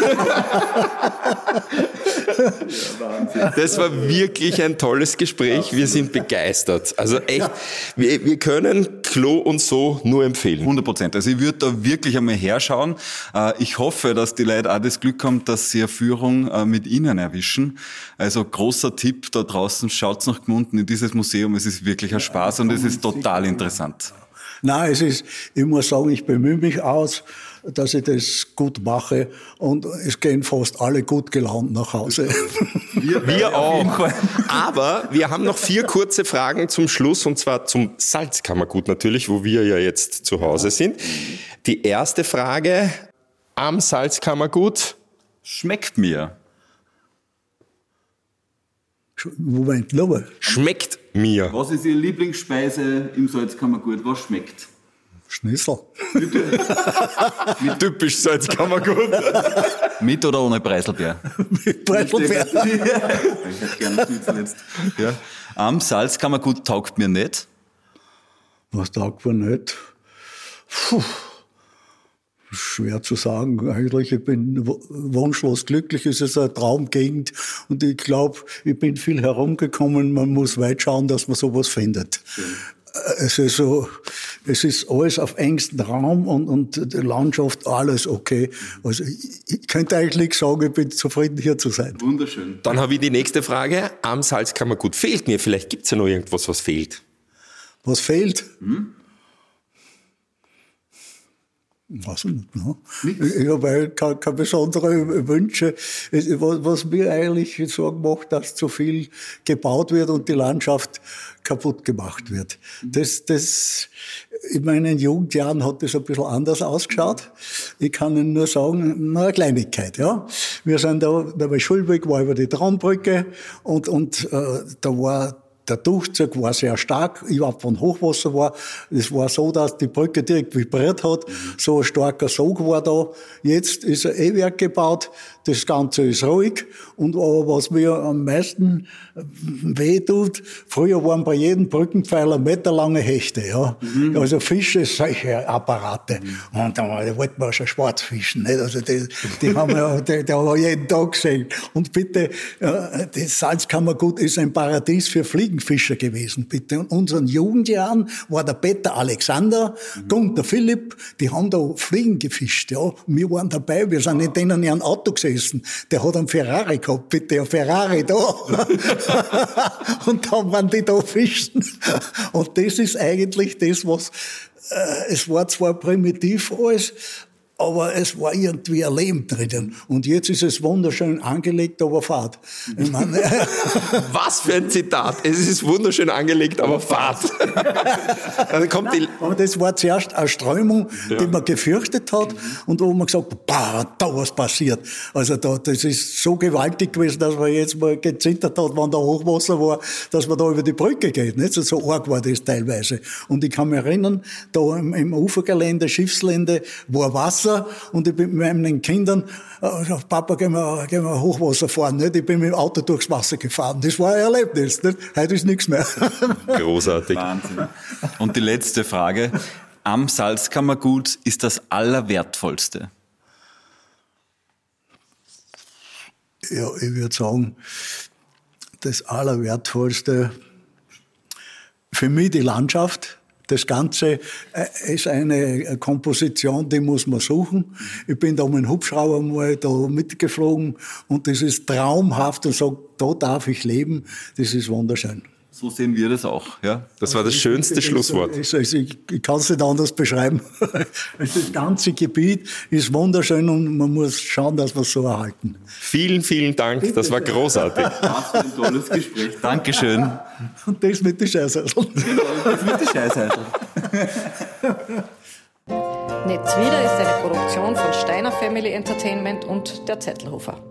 Das war wirklich ein tolles Gespräch. Wir sind begeistert. Also echt, wir, wir können Klo und so nur empfehlen. hundert Prozent. Also ich würde da wirklich einmal herschauen. Ich hoffe, dass die Leute auch das Glück haben, dass sie eine Führung mit Ihnen erwischen. Also großer Tipp da draußen, schaut nach Gmunden in dieses Museum. Es ist wirklich ein Spaß und es ist total interessant. Nein, es ist, ich muss sagen, ich bemühe mich aus, dass ich das gut mache und es gehen fast alle gut gelaunt nach Hause. Wir, wir auch. Aber wir haben noch vier kurze Fragen zum Schluss und zwar zum Salzkammergut natürlich, wo wir ja jetzt zu Hause sind. Die erste Frage am Salzkammergut. Schmeckt mir. Moment, nochmal. Schmeckt mir. Was ist Ihre Lieblingsspeise im Salzkammergut? Was schmeckt? Schnitzel. Typisch Salzkammergut. Mit oder ohne Preiselbeer? Mit Preiselbeer. Ich hätte gerne Schnitzel jetzt. Ja. Am Salzkammergut taugt mir nicht. Was taugt mir nicht? Puh. Schwer zu sagen. Eigentlich, ich bin wunschlos glücklich. Es ist eine Traumgegend. Und ich glaube, ich bin viel herumgekommen. Man muss weit schauen, dass man sowas findet. Schön. Es ist so, es ist alles auf engstem Raum und, und die Landschaft, alles okay. Also, ich, ich könnte eigentlich nichts sagen, ich bin zufrieden, hier zu sein. Wunderschön. Dann habe ich die nächste Frage. Am Salzkammergut fehlt mir. Vielleicht gibt's ja noch irgendwas, was fehlt. Was fehlt? Hm? Was nicht, ne? Ich habe keine, keine besonderen Wünsche. Was, was mir eigentlich Sorgen macht, dass zu viel gebaut wird und die Landschaft kaputt gemacht wird. Das, das, in meinen Jugendjahren hat das ein bisschen anders ausgeschaut. Ich kann Ihnen nur sagen, na, eine Kleinigkeit, ja. Wir sind da, der Schulweg war über die Traunbrücke und, und, äh, da war der Durchzug war sehr stark, überhaupt wenn Hochwasser war. Es war so, dass die Brücke direkt vibriert hat. So ein starker Sog war da. Jetzt ist ein E-Werk gebaut. Das Ganze ist ruhig. Und aber was mir am meisten weh tut, früher waren bei jedem Brückenpfeiler meterlange Hechte, ja. Mhm. Also Fische, solche Apparate. Mhm. Und da wollten wir schon schwarz fischen, nicht? Also die, die haben wir, die, die haben wir jeden Tag gesehen. Und bitte, das Salzkammergut ist ein Paradies für Fliegenfischer gewesen, bitte. In unseren Jugendjahren war der Peter Alexander, mhm. Gunter Philipp, die haben da Fliegen gefischt, ja. Wir waren dabei, wir sind in denen in einem Auto gesessen. Der hat einen Ferrari gehabt, bitte, ein Ferrari da. Und dann waren die da fischen. Und das ist eigentlich das, was, äh, es war zwar primitiv alles, aber es war irgendwie ein Leben drinnen. Und jetzt ist es wunderschön angelegt, aber fad. Ich meine, was für ein Zitat. Es ist wunderschön angelegt, aber fad. Dann kommt die aber das war zuerst eine Strömung, ja. die man gefürchtet hat und wo man gesagt hat, bah, da was passiert. Also da, das ist so gewaltig gewesen, dass man jetzt mal gezittert hat, wenn da Hochwasser war, dass man da über die Brücke geht. Nicht? So arg war das teilweise. Und ich kann mich erinnern, da im, im Ufergelände, Schiffslände, war Wasser. Und ich bin mit meinen Kindern, äh, Papa, gehen wir, gehen wir Hochwasser fahren, nicht? Ich bin mit dem Auto durchs Wasser gefahren. Das war ein Erlebnis, nicht? Heute ist nichts mehr. Großartig. Wahnsinn. Und die letzte Frage. Am Salzkammergut ist das Allerwertvollste? Ja, ich würde sagen, das Allerwertvollste für mich die Landschaft. Das Ganze ist eine Komposition, die muss man suchen. Ich bin da mit dem Hubschrauber mal da mitgeflogen und das ist traumhaft und sage, da darf ich leben. Das ist wunderschön. So sehen wir das auch, ja. Das war das schönste Schlusswort. Also, also ich, ich kann es nicht anders beschreiben. Also das ganze Gebiet ist wunderschön und man muss schauen, dass wir es so erhalten. Vielen, vielen Dank. Das war großartig. Was für ein tolles Gespräch. Dankeschön. Und das mit den Scheißhäuseln. Genau, das mit den Scheißhäuseln. Netz wieder ist eine Produktion von Steiner Family Entertainment und der Zettelhofer.